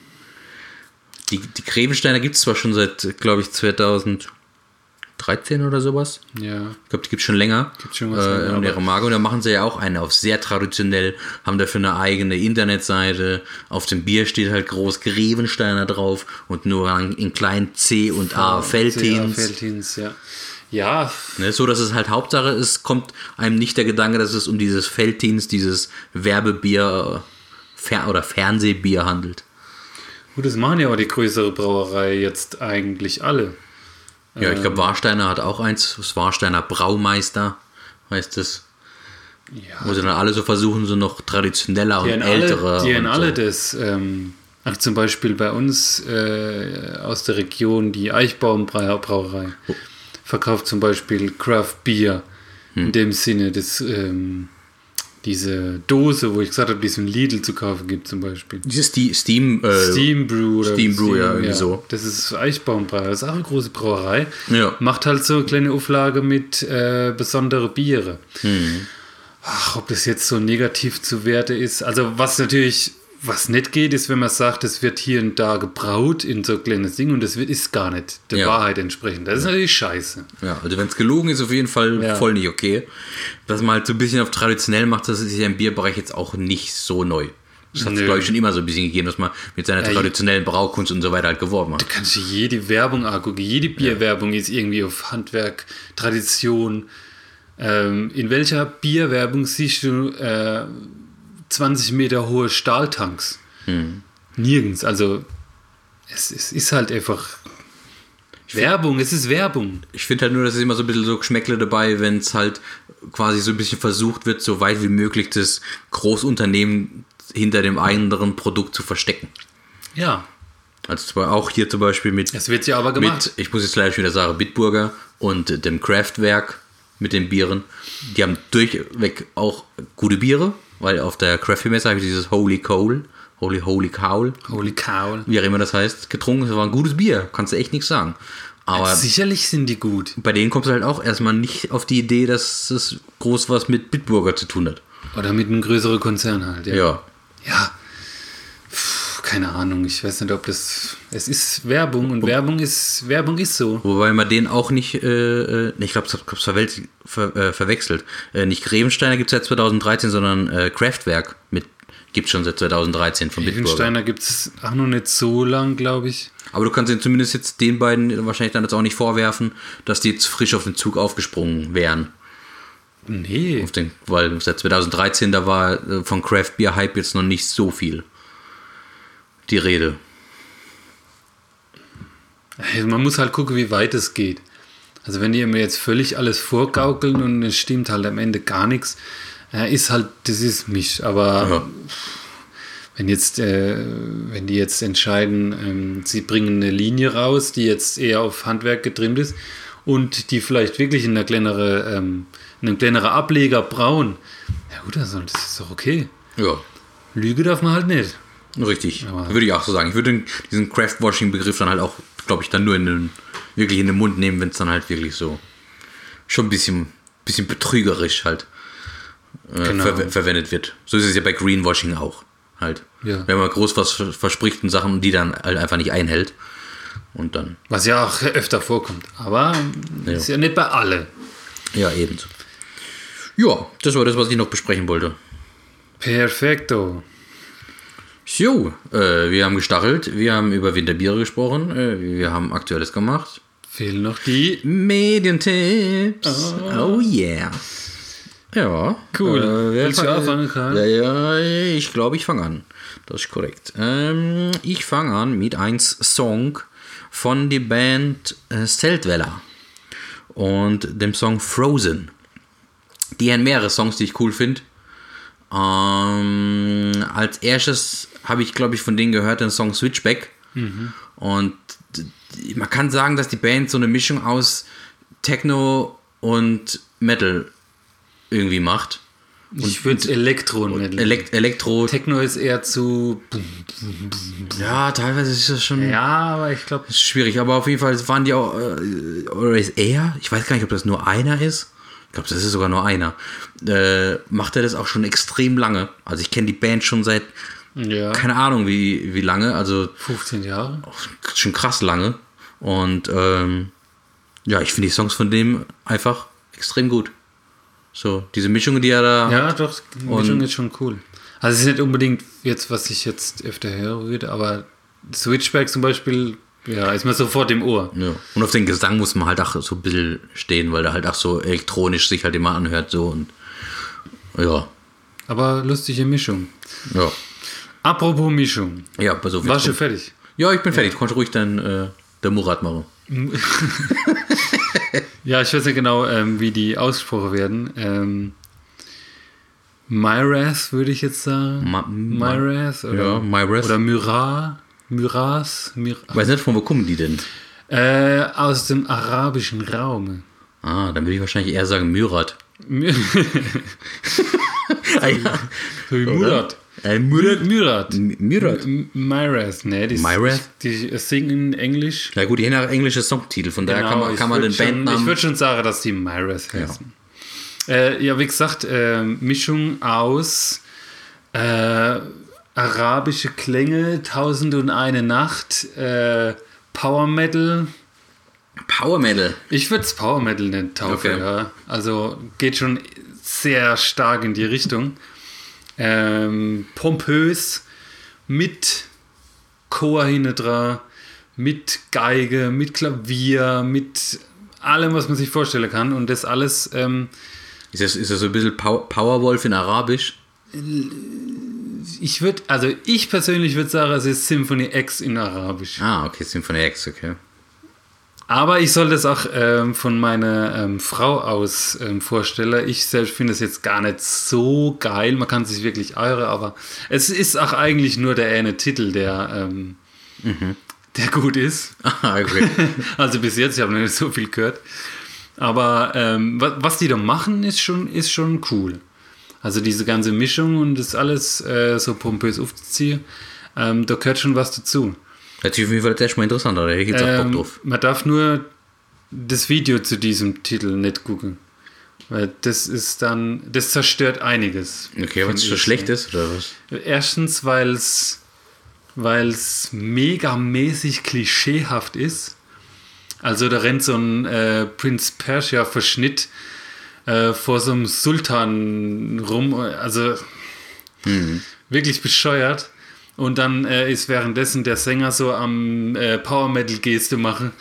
Die, die Grevensteiner gibt es zwar schon seit, glaube ich, zweitausenddreizehn oder sowas.
ja.
Ich glaube, die gibt es schon länger.
Gibt schon was
äh,
länger,
in
aber-
ihrer Marke. Und da machen sie ja auch eine auf sehr traditionell, haben dafür eine eigene Internetseite. Auf dem Bier steht halt groß Grevensteiner drauf und nur in kleinen C und A Veltins.
Ja, Veltins, ja. Ja,
Ne, so dass es halt Hauptsache ist, kommt einem nicht der Gedanke, dass es um dieses Veltins, dieses Werbebier Fer- oder Fernsehbier handelt.
gut, das machen ja auch die größere Brauerei jetzt eigentlich alle.
Ja, ich glaube, Warsteiner hat auch eins, das Warsteiner Braumeister heißt es.
Ja,
Wo sie dann alle so versuchen, so noch traditioneller
die
und
haben
ältere.
alle, die haben
und
alle
so.
das. Ähm, ach, zum Beispiel bei uns äh, aus der Region die Eichbaumbrauerei verkauft zum Beispiel Craft Beer
Hm.
in dem Sinne, dass ähm, diese Dose, wo ich gesagt habe, die es in Lidl zu kaufen gibt zum Beispiel.
Dieses Ste- Steam, äh,
Steam Brew oder
Steam Brew, ja, irgendwie so.
Das ist Eichbaumbrauerei, das ist auch eine große Brauerei.
Ja.
Macht halt so eine kleine Auflage mit äh, besondere Biere.
Hm.
Ach, ob das jetzt so negativ zu Werte ist. Also was natürlich, was nicht geht, ist, wenn man sagt, es wird hier und da gebraut in so ein kleines Ding und das wird, ist gar nicht der
Ja.
Wahrheit entsprechend. Das ist natürlich scheiße.
Ja, also wenn es gelogen ist, auf jeden Fall
Ja.
voll nicht okay. Dass man halt so ein bisschen auf traditionell macht, das ist ja im Bierbereich jetzt auch nicht so neu. Das hat es,
Nö.
glaube ich, schon immer so ein bisschen gegeben, dass man mit seiner
Ja,
traditionellen Braukunst und so weiter halt geworben hat.
Du kannst dir jede Werbung angucken. Jede Bierwerbung ist irgendwie auf Handwerk, Tradition. Ähm, in welcher Bierwerbung siehst du äh, zwanzig Meter hohe Stahltanks?
Hm.
Nirgends. Also es, es ist halt einfach Werbung, es ist Werbung.
Ich finde halt nur, dass es immer so ein bisschen so Geschmäckle dabei, wenn es halt quasi so ein bisschen versucht wird, so weit wie möglich das Großunternehmen hinter dem anderen Produkt zu verstecken.
Ja.
Also zwar auch hier zum Beispiel mit,
Es wird ja aber gemacht.
mit ich muss jetzt leider schon wieder sagen, Bitburger und dem Kraftwerk mit den Bieren. Die haben durchweg auch gute Biere, weil auf der Craft Beer Messe habe ich dieses Holy Coal, Holy Holy Cow,
Holy cow.
wie auch immer das heißt, getrunken. Das war ein gutes Bier, kannst du echt nichts sagen. Aber
Sicherlich sind die gut.
bei denen kommst du halt auch erstmal nicht auf die Idee, dass es groß was mit Bitburger zu tun hat.
Oder mit einem größeren Konzern halt. Ja.
Ja.
Ja. Puh, keine Ahnung. Ich weiß nicht, ob das. Es ist Werbung und Werbung ist Werbung ist so.
Wobei man den auch nicht, äh, äh, ich glaube, es hab's verwel- ver, äh, verwechselt. Äh, nicht Grevensteiner gibt es seit zweitausenddreizehn, sondern äh, Kraftwerk mit gibt es schon seit zweitausenddreizehn von Bitburger.
Grevensteiner gibt es auch noch nicht so lang, glaube ich.
Aber du kannst ihnen zumindest jetzt den beiden wahrscheinlich dann jetzt auch nicht vorwerfen, dass die jetzt frisch auf den Zug aufgesprungen wären.
Nee.
Auf den, weil seit zweitausenddreizehn, da war äh, von Craft Beer Hype jetzt noch nicht so viel die Rede.
Also man muss halt gucken, wie weit es geht. Also wenn die mir jetzt völlig alles vorgaukeln und es stimmt halt am Ende gar nichts, äh, ist halt, das ist mich. Aber
Ja.
wenn jetzt, äh, wenn die jetzt entscheiden, ähm, sie bringen eine Linie raus, die jetzt eher auf Handwerk getrimmt ist und die vielleicht wirklich in einer kleineren, ähm, in einem kleineren Ableger brauen, ja gut, also das ist doch okay.
Ja,
Lüge darf man halt nicht.
richtig.
Aber-
Würde ich auch so sagen. Ich würde den- diesen Craft-Washing-Begriff dann halt auch, glaube ich, dann nur in den, wirklich in den Mund nehmen, wenn es dann halt wirklich so schon ein bisschen, bisschen betrügerisch halt äh,
Genau.
ver verwendet wird. So ist es ja bei Greenwashing auch halt.
Ja.
Wenn man groß was vers- verspricht und Sachen und die dann halt einfach nicht einhält. Und dann,
Was ja auch öfter vorkommt. Aber
Ja.
ist ja nicht bei alle.
ja, eben. Ja, das war das, was ich noch besprechen wollte.
Perfekto.
So, äh, wir haben gestachelt, wir haben über Winterbiere gesprochen, äh, wir haben Aktuelles gemacht.
Fehlen noch die.
Medientipps. Oh, yeah. Ja.
Cool.
Äh, wer
Willst du
fang-
anfangen, Karl?
Ja, ja, ich glaube, ich fange an. Das ist korrekt. Ähm, ich fange an mit einem Song von der Band äh, Zeltweller und dem Song Frozen. Die haben mehrere Songs, die ich cool finde. Ähm, als erstes habe ich, glaube ich, von denen gehört den Song Switchback.
Mhm.
Und d- man kann sagen, dass die Band so eine Mischung aus Techno und Metal irgendwie macht.
Ich würde Elektro nennen.
Elekt Elektro.
Techno ist eher zu.
Ja, teilweise ist das schon
Ja, aber ich glaube.
ist schwierig. Aber auf jeden Fall waren die auch, äh, oder ist er, ich weiß gar nicht, ob das nur einer ist. Ich glaube, das ist sogar nur einer. Äh, macht er das auch schon extrem lange. Also ich kenne die Band schon seit,
Ja.
keine Ahnung wie, wie lange, also
fünfzehn Jahre.
schon krass lange. Und ähm, ja, ich finde die Songs von dem einfach extrem gut. So, diese Mischung, die er da.
Ja, doch, die
Und-
Mischung ist schon cool. Also es ist nicht unbedingt jetzt, was ich jetzt öfter hören würde, aber Switchback zum Beispiel, ja, ist mir sofort im Ohr.
Ja. Und auf den Gesang muss man halt auch so ein bisschen stehen, weil der halt auch so elektronisch sich halt immer anhört. So und ja.
Aber lustige Mischung.
Ja.
Apropos Mischung.
Ja, pass auf.
War
jetzt
schon
kommt-
fertig?
Ja, ich bin fertig. Konnte ruhig dann äh, der Murat machen.
Ja, ich weiß nicht genau, ähm, wie die ausgesprochen werden. Ähm, Myras würde ich jetzt sagen.
Ma- Ma-
Myras oder,
Ja, Myras.
oder Myra. Myras. Myra.
Ich weiß nicht, von wo kommen die denn?
Äh, aus dem arabischen Raum.
Ah, dann würde ich wahrscheinlich eher sagen Murat.
My-
Ah, ja.
Murat.
Äh, Murat.
Murat.
M- Murat.
M- Myras, ne? Die,
Myras?
Die singen in Englisch.
Ja gut, die haben ja englische Songtitel, von daher kann man,
ich
kann man den
würd schon,
Bandnamen...
Ich würde schon sagen, dass die Myras heißen. Ja, äh, ja wie gesagt, äh, Mischung aus äh, arabische Klänge, Tausend und eine Nacht, äh, Power Metal.
Power Metal.
Ich würde es Power Metal nennen, Taufe,
Okay.
ja. Also geht schon sehr stark in die Richtung. Ähm, pompös, mit Chor hinten dran, mit Geige, mit Klavier, mit allem, was man sich vorstellen kann. Und das alles ähm,
Ist das, ist das so ein bisschen Pow- Powerwolf in Arabisch?
Ich würde, also ich persönlich würde sagen, es ist Symphony X in Arabisch.
Ah, okay, Symphony X, okay.
Aber ich soll das auch ähm, von meiner ähm, Frau aus ähm, vorstellen. Ich selbst finde es jetzt gar nicht so geil. Man kann sich wirklich eure, aber es ist auch eigentlich nur der eine Titel, der, ähm, mhm. der gut ist.
Ah, okay.
Also bis jetzt, ich habe noch nicht so viel gehört. Aber ähm, was, was die da machen, ist schon, ist schon cool. Also diese ganze Mischung und das alles äh, so pompös aufzuziehen, ähm, da gehört schon was dazu.
Das ist auf jeden Fall erstmal interessant, da hätte ich jetzt auch Bock
Ähm,
drauf.
man darf nur das Video zu diesem Titel nicht gucken. Weil das ist dann, das zerstört einiges.
Okay, weil es so schlecht ist, oder was?
Erstens, weil es weil es megamäßig klischeehaft ist. Also da rennt so ein äh, Prince Persia-Verschnitt äh, vor so einem Sultan rum. Also mhm. wirklich bescheuert. Und dann äh, ist währenddessen der Sänger so am äh, Power-Metal-Geste machen.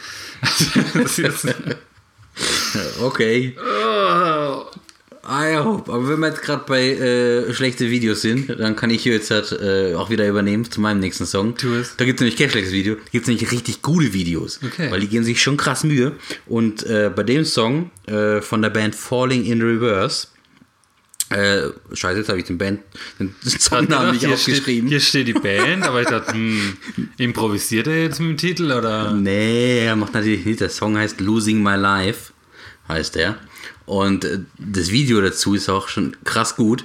Okay.
Oh.
I hope. Aber wenn wir jetzt gerade bei äh, schlechte Videos sind, dann kann ich hier jetzt halt, äh, auch wieder übernehmen zu meinem nächsten Song.
Tu es.
Da gibt es nämlich kein schlechtes Video, da gibt es nämlich richtig gute Videos.
Okay.
Weil die geben sich schon krass Mühe. Und äh, bei dem Song äh, von der Band Falling in Reverse, Äh, scheiße, jetzt habe ich den Band den Songnamen nicht
hier
aufgeschrieben.
Steht, hier steht die Band, aber ich dachte, hm, improvisiert er jetzt mit dem Titel, oder?
Nee, er macht natürlich nicht. Der Song heißt Losing My Life, heißt er. Und äh, das Video dazu ist auch schon krass gut.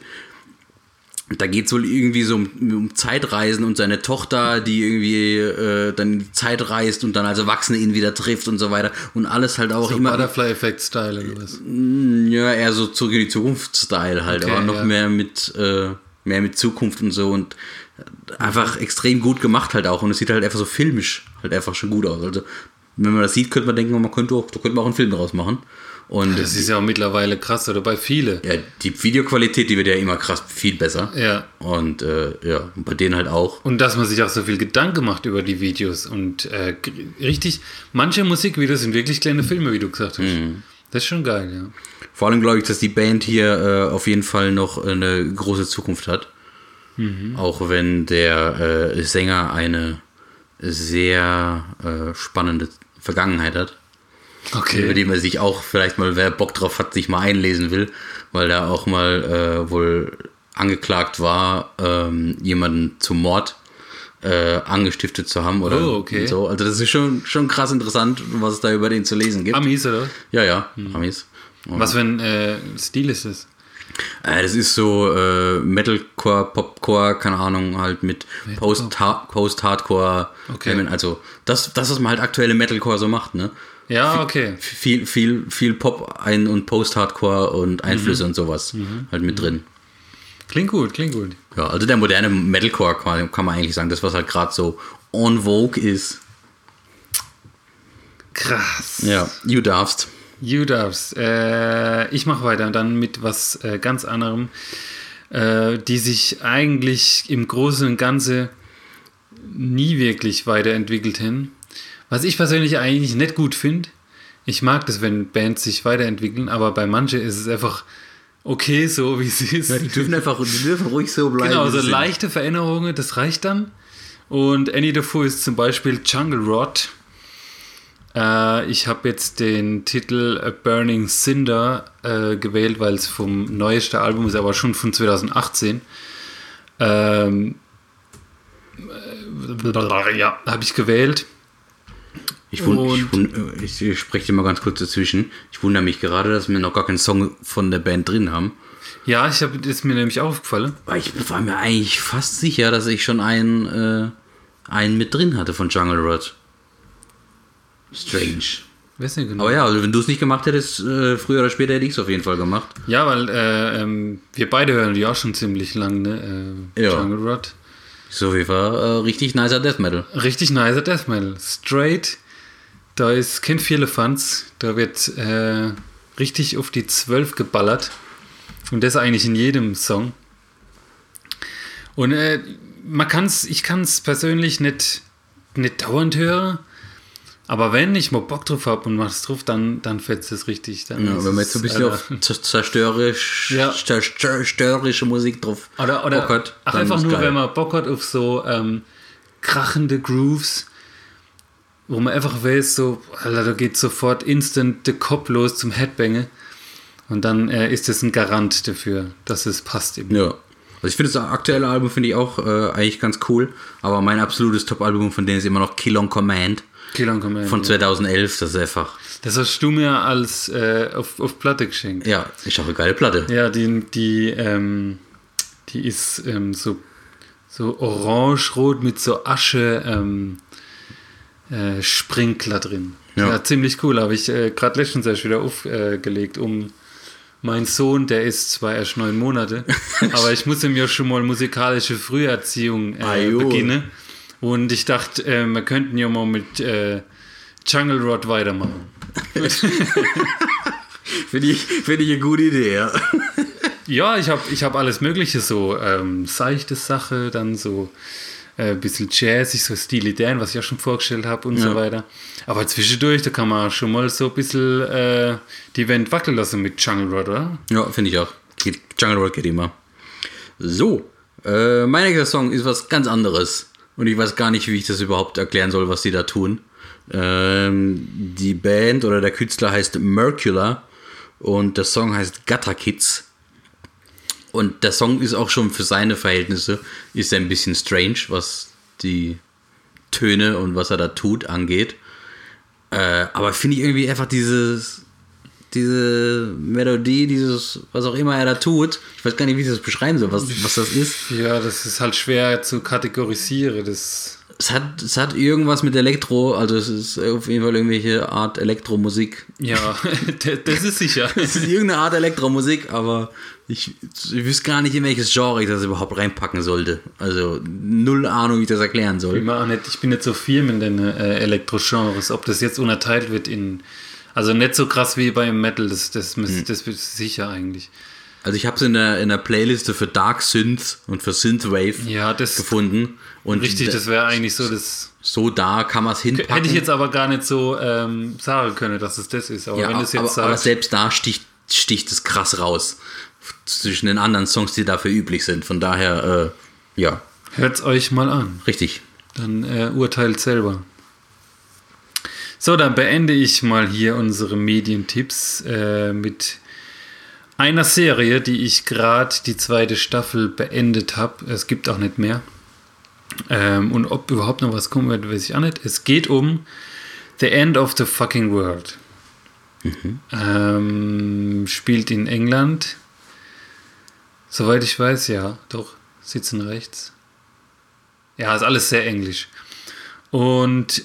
Da geht es wohl irgendwie so um, um Zeitreisen und seine Tochter, die irgendwie äh, dann in die Zeit reist und dann als Erwachsene ihn wieder trifft und so weiter. Und alles halt auch
so
immer...
Butterfly-Effekt-Style oder was?
Ja, eher so zurück in die Zukunft-Style halt,
Okay,
aber noch
ja.
mehr mit äh, mehr mit Zukunft und so und einfach extrem gut gemacht halt auch und es sieht halt einfach so filmisch halt einfach schon gut aus. Also wenn man das sieht, könnte man denken, man könnte auch, da könnte man auch einen Film draus machen. Und
Das ist ja auch mittlerweile krass, oder bei viele.
ja, die Videoqualität, die wird ja immer krass viel besser.
Ja.
Und äh, ja, und bei denen halt auch.
Und dass man sich auch so viel Gedanken macht über die Videos und äh, g- richtig, manche Musikvideos sind wirklich kleine Filme, wie du gesagt hast.
Mhm.
Das ist schon geil, ja.
Vor allem glaube ich, dass die Band hier äh, auf jeden Fall noch eine große Zukunft hat.
Mhm.
Auch wenn der äh, Sänger eine sehr äh, spannende Vergangenheit hat.
Okay.
Über die man sich auch vielleicht mal, wer Bock drauf hat, sich mal einlesen will, weil da auch mal äh, wohl angeklagt war, ähm, jemanden zum Mord äh, angestiftet zu haben oder
Oh, okay.
so. Also das ist schon, schon krass interessant, was es da über den zu lesen gibt.
Amis, oder?
Ja, ja, Amis. Und,
Was für ein äh, Stil ist das?
äh, das ist so äh, Metalcore, Popcore, keine Ahnung, halt mit Post- Post-Hardcore.
Okay.
Also das, das, was man halt aktuelle Metalcore so macht, ne?
Ja, okay.
Viel, viel, viel Pop ein- und Post-Hardcore und Einflüsse mhm. und sowas mhm. halt mit drin.
Klingt gut, klingt gut.
Ja, also der moderne Metalcore kann, kann man eigentlich sagen, das, was halt gerade so en vogue ist.
Krass.
Ja, you darfst.
You darfst. Äh, ich mache weiter dann mit was äh, ganz anderem, äh, die sich eigentlich im Großen und Ganzen nie wirklich weiterentwickelt haben. Was ich persönlich eigentlich nicht gut finde. Ich mag das, wenn Bands sich weiterentwickeln, aber bei manchen ist es einfach okay, so wie es ist.
Ja, die dürfen einfach, die dürfen ruhig so bleiben.
Genau,
wie
so
sie sind.
leichte Veränderungen, das reicht dann. Und eine davor ist zum Beispiel Jungle Rot. Äh, ich habe jetzt den Titel A Burning Cinder äh, gewählt, weil es vom neuesten Album ist, aber schon von zwanzig achtzehn. Ähm, äh, ja, habe ich gewählt.
Ich, wund, ich,
Und-
wund, ich, ich spreche dir mal ganz kurz dazwischen. Ich wundere mich gerade, dass wir noch gar keinen Song von der Band drin haben.
Ja, ich habe, das ist mir nämlich aufgefallen.
Weil ich war mir eigentlich fast sicher, dass ich schon einen, äh, einen mit drin hatte von Jungle Rot. Strange.
Weiß nicht genau.
Aber ja, also wenn du es nicht gemacht hättest, äh, früher oder später hätte ich es auf jeden Fall gemacht.
Ja, weil äh, ähm, wir beide hören die auch schon ziemlich lang, ne? Äh,
Ja.
Jungle Rot.
So wie war äh, richtig nicer Death Metal.
Richtig nicer Death Metal. Straight. Da ist kein Vierlefanz. Da wird äh, richtig auf die zwölf geballert. Und das eigentlich in jedem Song. Und äh, man kann's, ich kann es persönlich nicht, nicht dauernd hören. Aber wenn ich mal Bock drauf habe und mach's drauf, dann, dann fetzt es richtig. Dann
Ja, wenn man jetzt so ein bisschen auf zerstörerisch,
Ja.
zerstörerische Musik drauf
Oder, oder
Bock hat,
ach,
dann
einfach
ist
nur,
geil.
wenn man Bock hat auf so ähm, krachende Grooves, wo man einfach weiß, so, Alter, da geht sofort instant der Kopf los zum Headbanger. Und dann äh, ist das ein Garant dafür, dass es passt eben.
Ja. Also ich finde das aktuelle Album finde ich auch äh, eigentlich ganz cool, aber mein absolutes Top-Album von denen ist immer noch Kill on Command
Kill on Command,
von
ja.
zweitausendelf, das ist einfach,
Das hast du mir als äh, auf, auf Platte geschenkt.
ja, ist auch eine geile Platte.
Ja, die, die, ähm, die ist ähm, so, so orange-rot mit so Asche ähm, äh, Sprinkler drin.
Ja.
Ja, ziemlich cool. Habe ich äh, gerade letztens erst wieder aufgelegt, um mein Sohn, der ist zwar erst neun Monate, aber ich muss ihm ja schon mal musikalische Früherziehung äh,
Ajo.
beginnen. Und ich dachte, äh, wir könnten ja mal mit äh, Jungle Rod weitermachen.
Finde ich, find ich eine gute Idee, ja.
Ja, ich habe ich hab alles Mögliche, so ähm, seichte Sache, dann so ein äh, bisschen jazzig, so Steely Dan, was ich auch schon vorgestellt habe und
Ja.
so weiter. Aber zwischendurch, da kann man schon mal so ein bisschen äh, die Wand wackeln lassen mit Jungle Rod, oder?
Ja, finde ich auch. Geht, Jungle Road geht immer. So, äh, mein nächster Song ist was ganz anderes. Und ich weiß gar nicht, wie ich das überhaupt erklären soll, was die da tun. Ähm, die Band oder der Künstler heißt Mercular und der Song heißt Gutter Kids. Und der Song ist auch schon für seine Verhältnisse ist er ein bisschen strange, was die Töne und was er da tut angeht. Äh, aber finde ich irgendwie einfach dieses diese Melodie, dieses, was auch immer er da tut, ich weiß gar nicht, wie ich das beschreiben soll, was, was das ist.
Ja, das ist halt schwer zu kategorisieren. Das
Es hat, es hat irgendwas mit Elektro, also es ist auf jeden Fall irgendwelche Art Elektromusik.
ja, das ist sicher.
Es ist irgendeine Art Elektromusik, aber ich, ich wüsste gar nicht, in welches Genre ich das überhaupt reinpacken sollte. Also null Ahnung, wie ich das erklären
Ich
soll.
bin, auch nicht, ich bin nicht so firm in den äh, Elektro-Genres, ob das jetzt unterteilt wird in. Also nicht so krass wie beim Metal, das, das, hm. das wird sicher eigentlich.
Also ich habe es in der, in der Playliste für Dark Synth und für Synthwave
Ja, das
gefunden. Und
richtig,
da-
das wäre eigentlich so das.
so da kann man es hinpacken.
Hätte ich jetzt aber gar nicht so ähm, sagen können, dass es das ist. Aber
ja,
wenn du es jetzt
aber, aber
sagst.
selbst da sticht, sticht es krass raus zwischen den anderen Songs, die dafür üblich sind. Von daher, äh, ja,
Hört's euch mal an.
richtig.
Dann äh, urteilt selber. So, dann beende ich mal hier unsere Medientipps äh, mit einer Serie, die ich gerade die zweite Staffel beendet habe. Es gibt auch nicht mehr. Ähm, und ob überhaupt noch was kommen wird, weiß ich auch nicht. Es geht um The End of the Fucking World.
Mhm.
Ähm, spielt in England. Soweit ich weiß, ja, doch. Sitzen rechts. Ja, ist alles sehr englisch. Und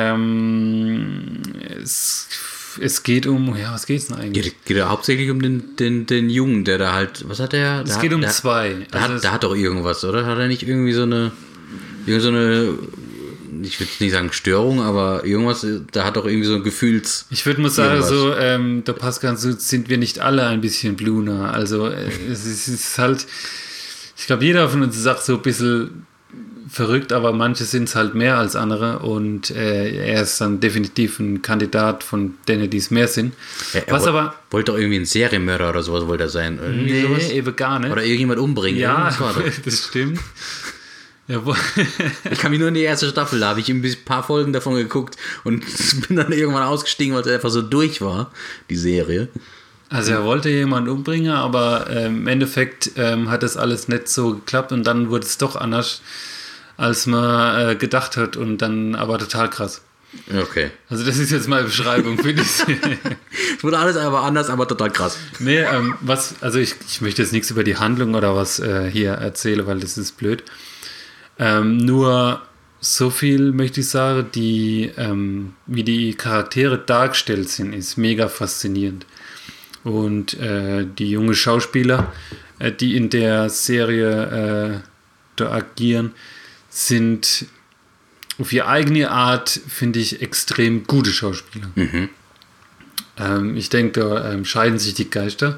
ähm, es, es geht um, ja, was geht's denn eigentlich?
Geht, geht ja hauptsächlich um den, den, den Jungen, der da halt, was hat der?
Es
der
geht
hat,
um
der,
zwei.
Der,
Also
hat,
es-
der hat doch irgendwas, oder? Hat er nicht irgendwie so eine, irgendwie so eine, ich würde nicht sagen Störung, aber irgendwas, der hat doch irgendwie so ein Gefühls...
Ich würde mal sagen,
irgendwas.
so, ähm, der Pascal, so sind wir nicht alle ein bisschen bluner. Also äh, es, ist, es ist halt, ich glaube, jeder von uns sagt so ein bisschen verrückt, aber manche sind es halt mehr als andere und äh, er ist dann definitiv ein Kandidat von denen, die es mehr sind.
Er, er
Was
woll-
aber,
wollte doch irgendwie ein Serienmörder oder sowas wollte er sein. Irgendwie
nee,
sowas.
eben gar nicht.
Oder irgendjemand umbringen.
ja,
Irgendwas war doch.
das stimmt. Jawohl.
Ich kann mich nur in die erste Staffel, da habe ich ein bisschen- paar Folgen davon geguckt und bin dann irgendwann ausgestiegen, weil es einfach so durch war, die Serie.
Also er wollte jemanden umbringen, aber ähm, im Endeffekt ähm, hat das alles nicht so geklappt und dann wurde es doch anders, als man äh, gedacht hat und dann aber total krass.
Okay.
Also das ist jetzt meine Beschreibung, finde ich.
Es wurde alles aber anders, aber total krass.
Nee, ähm, was, also ich, ich möchte jetzt nichts über die Handlung oder was äh, hier erzählen, weil das ist blöd. Ähm, nur so viel möchte ich sagen, die, ähm, wie die Charaktere dargestellt sind, ist mega faszinierend. Und äh, die junge Schauspieler, äh, die in der Serie äh, da agieren, sind auf ihre eigene Art, finde ich, extrem gute Schauspieler.
Mhm.
Ähm, ich denke, da ähm, scheiden sich die Geister.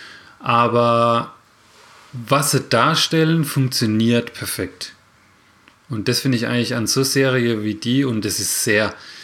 Aber was sie darstellen, funktioniert perfekt. Und das finde ich eigentlich an so Serie wie die, und das ist sehr,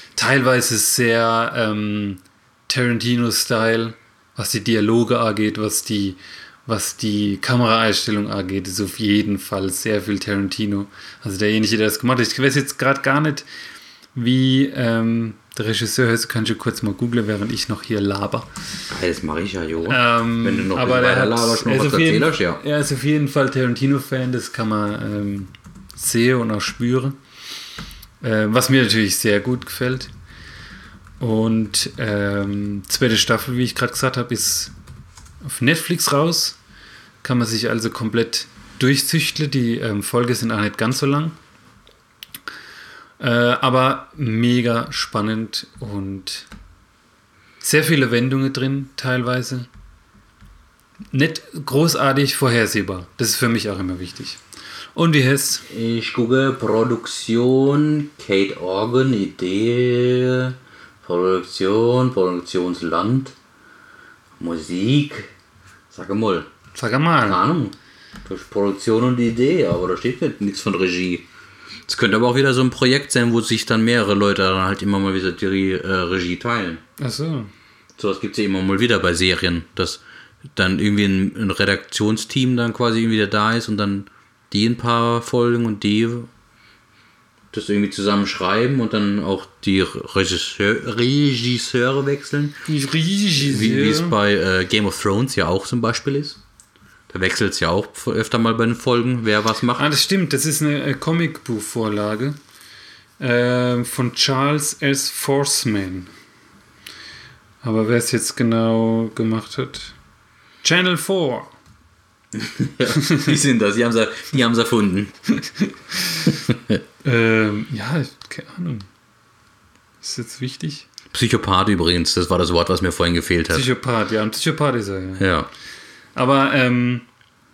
teilweise sehr ähm, Tarantino-Style, was die Dialoge angeht, was die, was die Kameraeinstellung angeht, ist auf jeden Fall sehr viel Tarantino. Also derjenige, der das gemacht hat. Ich weiß jetzt gerade gar nicht, wie ähm, der Regisseur heißt, kann ich kurz mal googeln, während ich noch hier laber.
Das mache ich ja, jo.
Ähm,
Wenn du noch
aber
weiter
hat,
laberst, noch
er, ist
was
auf jeden,
erzählst, ja.
er ist auf jeden Fall Tarantino-Fan, das kann man ähm, sehen und auch spüren. Äh, was mir natürlich sehr gut gefällt. Und ähm, zweite Staffel, wie ich gerade gesagt habe, ist auf Netflix raus. Kann man sich also komplett durchzüchteln. Die ähm, Folgen sind auch nicht ganz so lang. Äh, aber mega spannend und sehr viele Wendungen drin, teilweise. Nicht großartig vorhersehbar. Das ist für mich auch immer wichtig. Und wie heißt
Ich gucke Produktion, Kate Organ, Idee, Produktion, Produktionsland, Musik. Sag mal.
Sag mal.
Keine Ahnung. Durch Produktion und Idee, aber da steht nicht, nichts von Regie. Es könnte aber auch wieder so ein Projekt sein, wo sich dann mehrere Leute dann halt immer mal wieder die äh, Regie teilen.
Ach so.
Sowas gibt es ja immer mal wieder bei Serien, dass dann irgendwie ein, ein Redaktionsteam dann quasi irgendwie da ist und dann die ein paar Folgen und die das irgendwie zusammen schreiben und dann auch die Regisseur, Regisseure wechseln.
Die Regisseure.
Wie es bei äh, Game of Thrones ja auch zum Beispiel ist. Da wechselt es ja auch öfter mal bei den Folgen, wer was macht.
Ah, das stimmt. Das ist eine äh, Comicbuchvorlage äh, von Charles S. Forceman. Aber wer es jetzt genau gemacht hat? Channel vier.
Ja, die sind das, die haben sie, die haben sie erfunden.
ähm, ja, keine Ahnung. Ist jetzt wichtig?
Psychopath übrigens, das war das Wort, was mir vorhin gefehlt hat.
Psychopath, ja, ein Psychopath ist er, ja.
Ja.
Aber, ähm,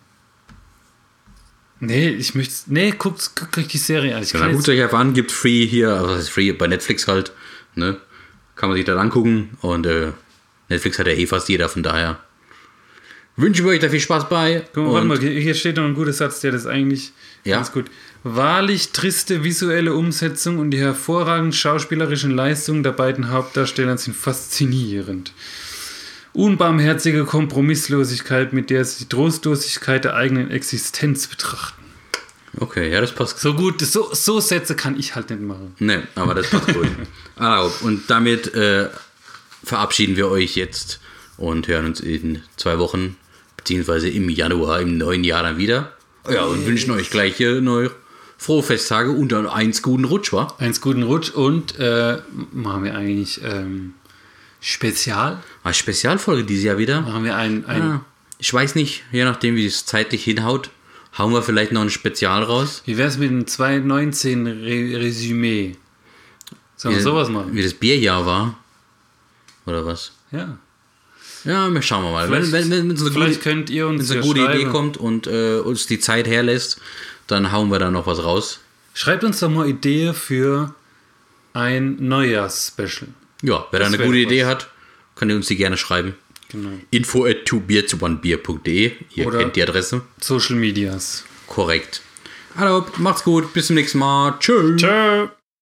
nee, ich möchte, nee, guckt, guckt euch die Serie an. Ich
Ja, guckt euch einfach an, gibt free hier, also das ist free bei Netflix halt, ne? Kann man sich dann angucken und äh, Netflix hat ja eh fast jeder, von daher wünschen wir euch da viel Spaß bei.
Guck mal, warte mal, hier steht noch ein guter Satz, der das eigentlich
ja?
ganz gut. Wahrlich triste visuelle Umsetzung und die hervorragenden schauspielerischen Leistungen der beiden Hauptdarsteller sind faszinierend. Unbarmherzige Kompromisslosigkeit, mit der sie die Trostlosigkeit der eigenen Existenz betrachten.
Okay, ja, das passt.
So gut, so, so Sätze kann ich halt nicht machen.
Ne, aber das passt gut. Also, und damit äh, verabschieden wir euch jetzt und hören uns in zwei Wochen, beziehungsweise im Januar, im neuen Jahr dann wieder. Ja, und wünschen euch gleich hier neue frohe Festtage und dann eins guten Rutsch, wa?
Eins guten Rutsch und äh, machen wir eigentlich ähm, Spezial?
Eine Spezialfolge dieses Jahr wieder.
Machen wir ein... ein
Ja, ich weiß nicht, je nachdem, wie es zeitlich hinhaut, hauen wir vielleicht noch ein Spezial raus.
Wie wär's mit einem zwanzig neunzehn Re- Resümee? Sollen wir
Wie-
sowas machen?
Wie das Bierjahr war. Oder was?
Ja.
Ja, wir schauen wir mal.
Vielleicht,
wenn, wenn, wenn so eine
vielleicht
gute,
könnt ihr uns
wenn so eine
ja
gute
schreiben.
Idee kommt und äh, uns die Zeit herlässt, dann hauen wir da noch was raus.
Schreibt uns doch mal Idee für ein Neujahrs-Special.
Ja, wer da
Das
eine
wäre
gute
was.
Idee hat, kann ihr uns die gerne schreiben.
Genau.
info at two beer to one beer punkt de. Ihr
Oder-
kennt die Adresse.
Social Medias.
Korrekt. Hallo, macht's gut. Bis zum nächsten Mal. Tschüss.
Ciao.